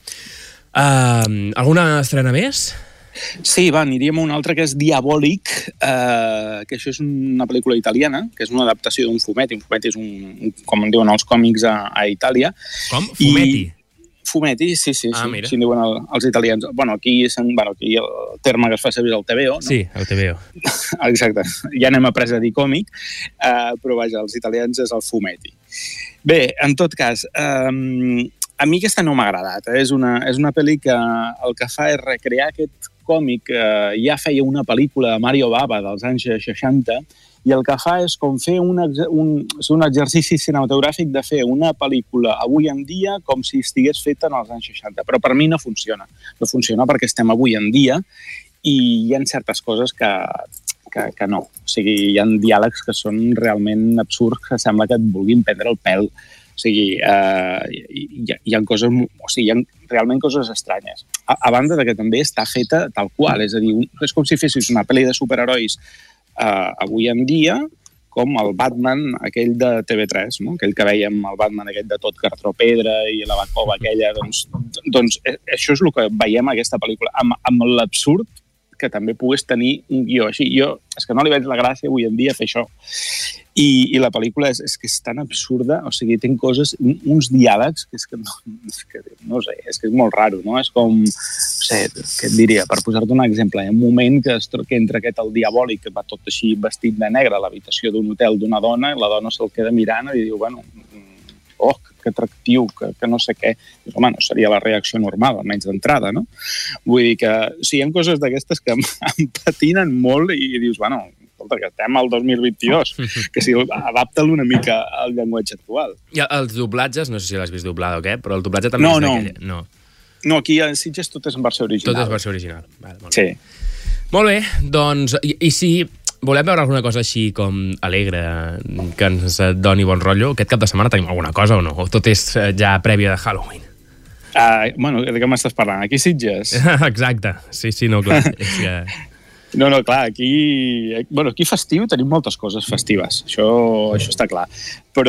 Uh, alguna estrena més? Sí, va, aniríem a una altra que és Diabòlic, eh, que això és una pel·lícula italiana, que és una adaptació d'un fumetti. Un fumetti és un, un com en diuen els còmics a, a Itàlia. Com? Fumetti? I, fumetti, sí, sí, ah, sí, mira. sí, en diuen el, els italians. Bueno, aquí, bueno, aquí el terme que es fa servir és el T V O, no? Sí, el T V O. Exacte, ja n'hem après a dir còmic, eh, però vaja, els italians és el fumetti. Bé, en tot cas, eh, a mi aquesta no m'ha agradat. Eh? És, una, és una pel·li que el que fa és recrear aquest còmic. Eh, ja feia una pel·lícula de Mario Bava dels anys seixanta i el que fa és com fer un, un, un exercici cinematogràfic de fer una pel·lícula avui en dia com si estigués feta en els anys seixanta. Però per mi no funciona. No funciona perquè estem avui en dia i hi ha certes coses que, que, que no. O sigui, hi ha diàlegs que són realment absurds, que sembla que et vulguin prendre el pèl. O sigui, eh, hi, hi ha coses, o sigui, hi ha realment coses estranyes. A, a banda de que també està feta tal qual, és a dir, és com si fessis una pel·li de superherois eh, avui en dia, com el Batman, aquell de T V tres, no? Aquell que vèiem, el Batman aquell de tot cartró pedra i la Bacova aquella, doncs, doncs això és el que veiem a aquesta pel·lícula, amb, amb l'absurd que també pogués tenir un guió així. Jo és que no li veig la gràcia avui en dia fer això. I, i la pel·lícula és, és que és tan absurda, o sigui, té coses, uns diàlegs que és que no, és que, no sé, és que és molt raro, no? És com, no sé, què et diria, per posar-te un exemple, hi ha un moment que, es, que entra aquest el diabòlic, que va tot així vestit de negre a l'habitació d'un hotel d'una dona, i la dona se'l queda mirant i diu, bueno, oh, que atractiu, que, que no sé què. Dius, home, no seria la reacció normal, almenys d'entrada, no? Vull dir que, o sigui, hi ha coses d'aquestes que em, em patinen molt i dius, bueno, escolta, que estem al dos mil vint-i-dos, que si adapta-lo una mica al llenguatge actual. I els doblatges, no sé si l'has vist doblada o què, però el doblatge també no, és no. d'aquella. No, no, aquí a Sitges tot és en versió original. Tot és versió original. Vale, molt sí. Bé. Molt bé, doncs, i, i si volem veure alguna cosa així com alegre, que ens doni bon rotllo, aquest cap de setmana tenim alguna cosa o no? O tot és ja prèvia de Halloween? Uh, bueno, de què m'estàs parlant? Aquí Sitges? Exacte, sí, sí, no, clar. És que... No, no, clar, aquí... Bueno, aquí festiu tenim moltes coses festives, això, això està clar. Però,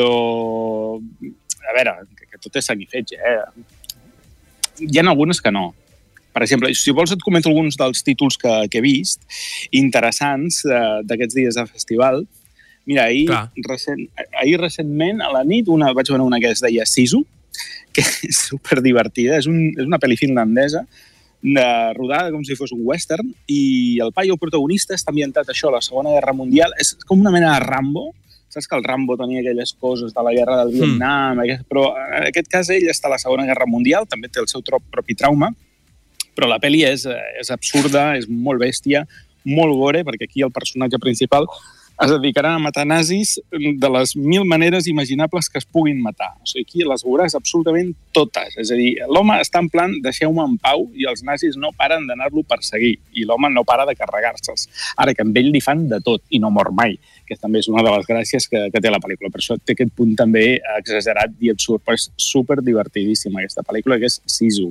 a veure, que, que tot és sang i fetge, eh? Hi ha algunes que no. Per exemple, si vols et comento alguns dels títols que, que he vist, interessants eh, d'aquests dies de festival. Mira, ahir, recent, ahir recentment, a la nit, una, vaig veure una que es deia Sisu, que és superdivertida. És, un, és una pel·li finlandesa, de, rodada com si fos un western, i el paio protagonista està ambientat això a la Segona Guerra Mundial. És com una mena de Rambo. Saps que el Rambo tenia aquelles coses de la guerra del Vietnam, mm. però en aquest cas ell està a la Segona Guerra Mundial, també té el seu propi trauma, però la pel·li és, és absurda, és molt bèstia, molt gore, perquè aquí el personatge principal es dedicarà a matar nazis de les mil maneres imaginables que es puguin matar. O sigui, aquí les veuràs absolutament totes. És a dir, l'home està en plan deixeu-me en pau i els nazis no paren d'anar-lo perseguir i l'home no para de carregar-se'ls. Ara que amb ell li fan de tot i no mor mai, que també és una de les gràcies que, que té la pel·lícula. Per això té aquest punt també exagerat i absurd, però és superdivertidíssima aquesta pel·lícula, que és Sisu.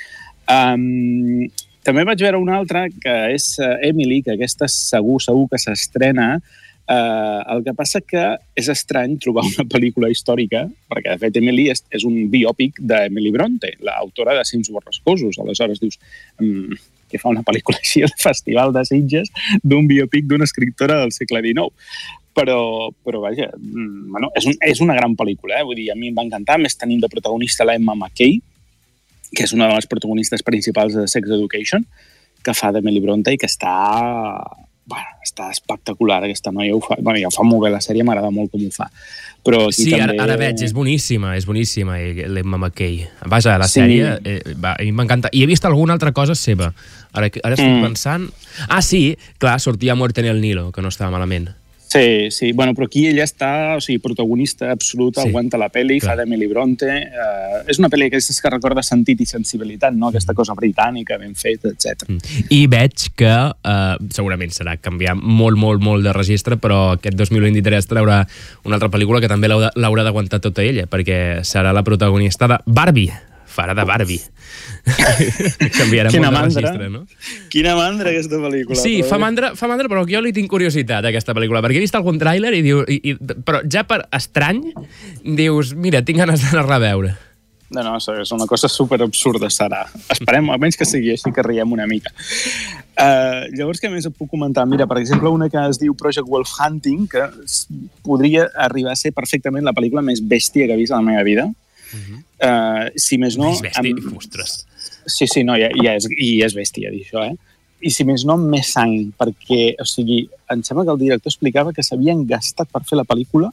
Um, també vaig veure una altra, que és Emily, que aquesta segur, segur que s'estrena. Uh, el que passa que és estrany trobar una pel·lícula històrica, perquè de fet Emily és, és un biòpic d'Emily Bronte, l'autora de Cims Borrascosos. Aleshores dius, um, que fa una pel·lícula així al Festival de Sitges d'un biòpic d'una escriptora del segle dinou. Però, però vaja, bueno, és, un, és una gran pel·lícula, eh? Vull dir, a mi em va encantar. Més tenim de protagonista la Emma Mackey, que és una de les protagonistes principals de Sex Education, que fa d'Emily Bronte i que està... Bueno, està espectacular, aquesta noia. Ho fa, bueno, ja ho fa molt bé la sèrie, m'agrada molt com ho fa. Però aquí sí, també... ara, ara veig, és boníssima, és boníssima, l'Emma Mackey. Vaja, la sí. sèrie, eh, va, a mi m'encanta. I he vist alguna altra cosa seva. Ara, ara estic mm. pensant... Ah, sí, clar, sortia Muerte en el Nilo, que no estava malament. Sí, sí. Bueno, però aquí ella està, o sigui, protagonista absoluta, sí. Aguanta la pel·li, clar. Fa d'Emily Bronte. Eh, és una pel·li que, és que recorda sentit i sensibilitat, no? Aquesta cosa britànica, ben feta, etcètera. Mm. I veig que eh, segurament serà canviar molt, molt, molt de registre, però aquest dos mil vint-i-tres traurà una altra pel·lícula que també l'haurà d'aguantar tota ella, perquè serà la protagonista de Barbie. Farà de Barbie. Canviarà Quina molt mandra. de registre, no? Quina mandra, aquesta pel·lícula. Sí, però... fa mandra, fa mandra, però jo li tinc curiositat, aquesta pel·lícula, perquè he vist algun tràiler i diu... I, i, però ja per estrany, dius, mira, tinc ganes d'anar-la a veure. No, no, és una cosa super absurda, serà. Esperem, almenys que sigui així, que riem una mica. Uh, llavors, què més et puc comentar? Mira, per exemple, una que es diu Project Wolf Hunting, que podria arribar a ser perfectament la pel·lícula més bèstia que he vist a la meva vida. Uh-huh. Uh, si més no... Més bèstia, amb... ostres. Sí, sí, no, ja, ja és, i és bèstia dir això, eh? I si més no, més sang, perquè, o sigui, em sembla que el director explicava que s'havien gastat per fer la pel·lícula.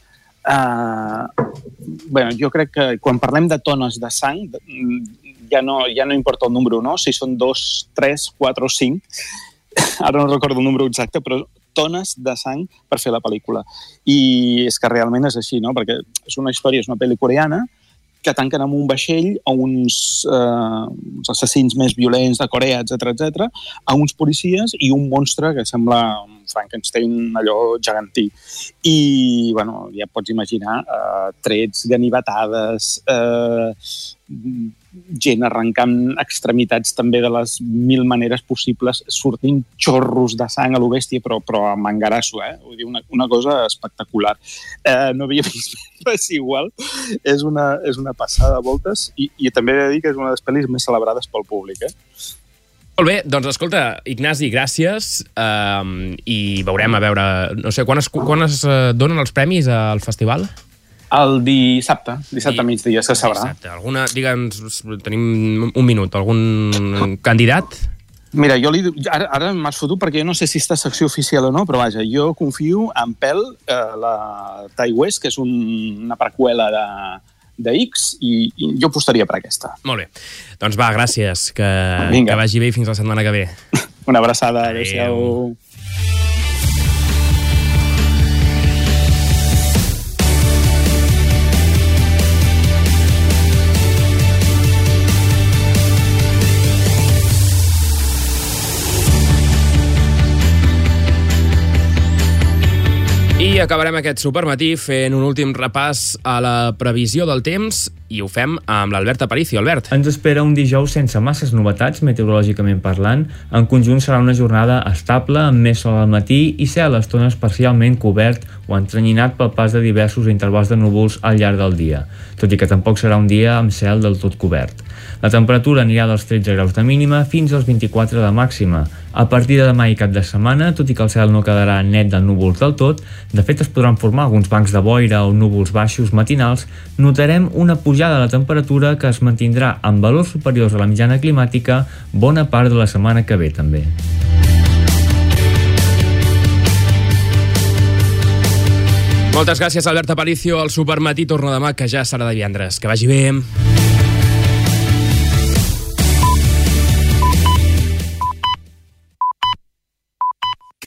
Uh, bueno, jo crec que quan parlem de tones de sang, ja no, ja no importa el número, no? Si són dos, tres, quatre o cinc, ara no recordo el número exacte, però tones de sang per fer la pel·lícula. I és que realment és així, no? Perquè és una història, és una pel·li coreana, que tanquen amb un vaixell a uns, eh, uns assassins més violents de Corea, etcètera, etcètera, a uns policies i un monstre que sembla un Frankenstein allò gegantí. I, bueno, ja pots imaginar eh, trets, ganivetades, eh, gent arrencant extremitats també de les mil maneres possibles, sortint xorros de sang a lo bèstia, però, però a mangarasso, eh? Vull dir, una, una cosa espectacular. Eh, no havia vist res igual. És una, és una passada de voltes i, i també he de dir que és una de les pel·lis més celebrades pel públic, eh? Molt bé, doncs escolta, Ignasi, gràcies, um, i veurem a veure, no sé, quan es, quan es donen els premis al festival? El dissabte, dissabte a migdia, se sabrà. Dissabte. Alguna, digue'ns, tenim un minut, algun candidat? Mira, jo li, ara, ara m'has fotut perquè jo no sé si està a secció oficial o no, però vaja, jo confio en Pell, eh, la Tai West, que és un, una preqüela de, de X, i, i jo apostaria per aquesta. Molt bé. Doncs va, gràcies, que, Vinga. que vagi bé i fins la setmana que ve. Una abraçada, adéu-siau. I acabarem aquest supermatí fent un últim repàs a la previsió del temps i ho fem amb l'Albert Aparicio. Albert. Ens espera un dijous sense masses novetats, meteorològicament parlant. En conjunt serà una jornada estable, amb més sol al matí i cel a estones parcialment cobert o entrenyinat pel pas de diversos intervals de núvols al llarg del dia, tot i que tampoc serà un dia amb cel del tot cobert. La temperatura anirà dels tretze graus de mínima fins als vint-i-quatre de màxima. A partir de demà i cap de setmana, tot i que el cel no quedarà net de núvols del tot, de fet es podran formar alguns bancs de boira o núvols baixos matinals, notarem una pujada de la temperatura que es mantindrà amb valors superiors a la mitjana climàtica bona part de la setmana que ve també. Moltes gràcies, Albert Aparicio. El Supermatí torna demà, que ja serà de divendres. Que vagi bé.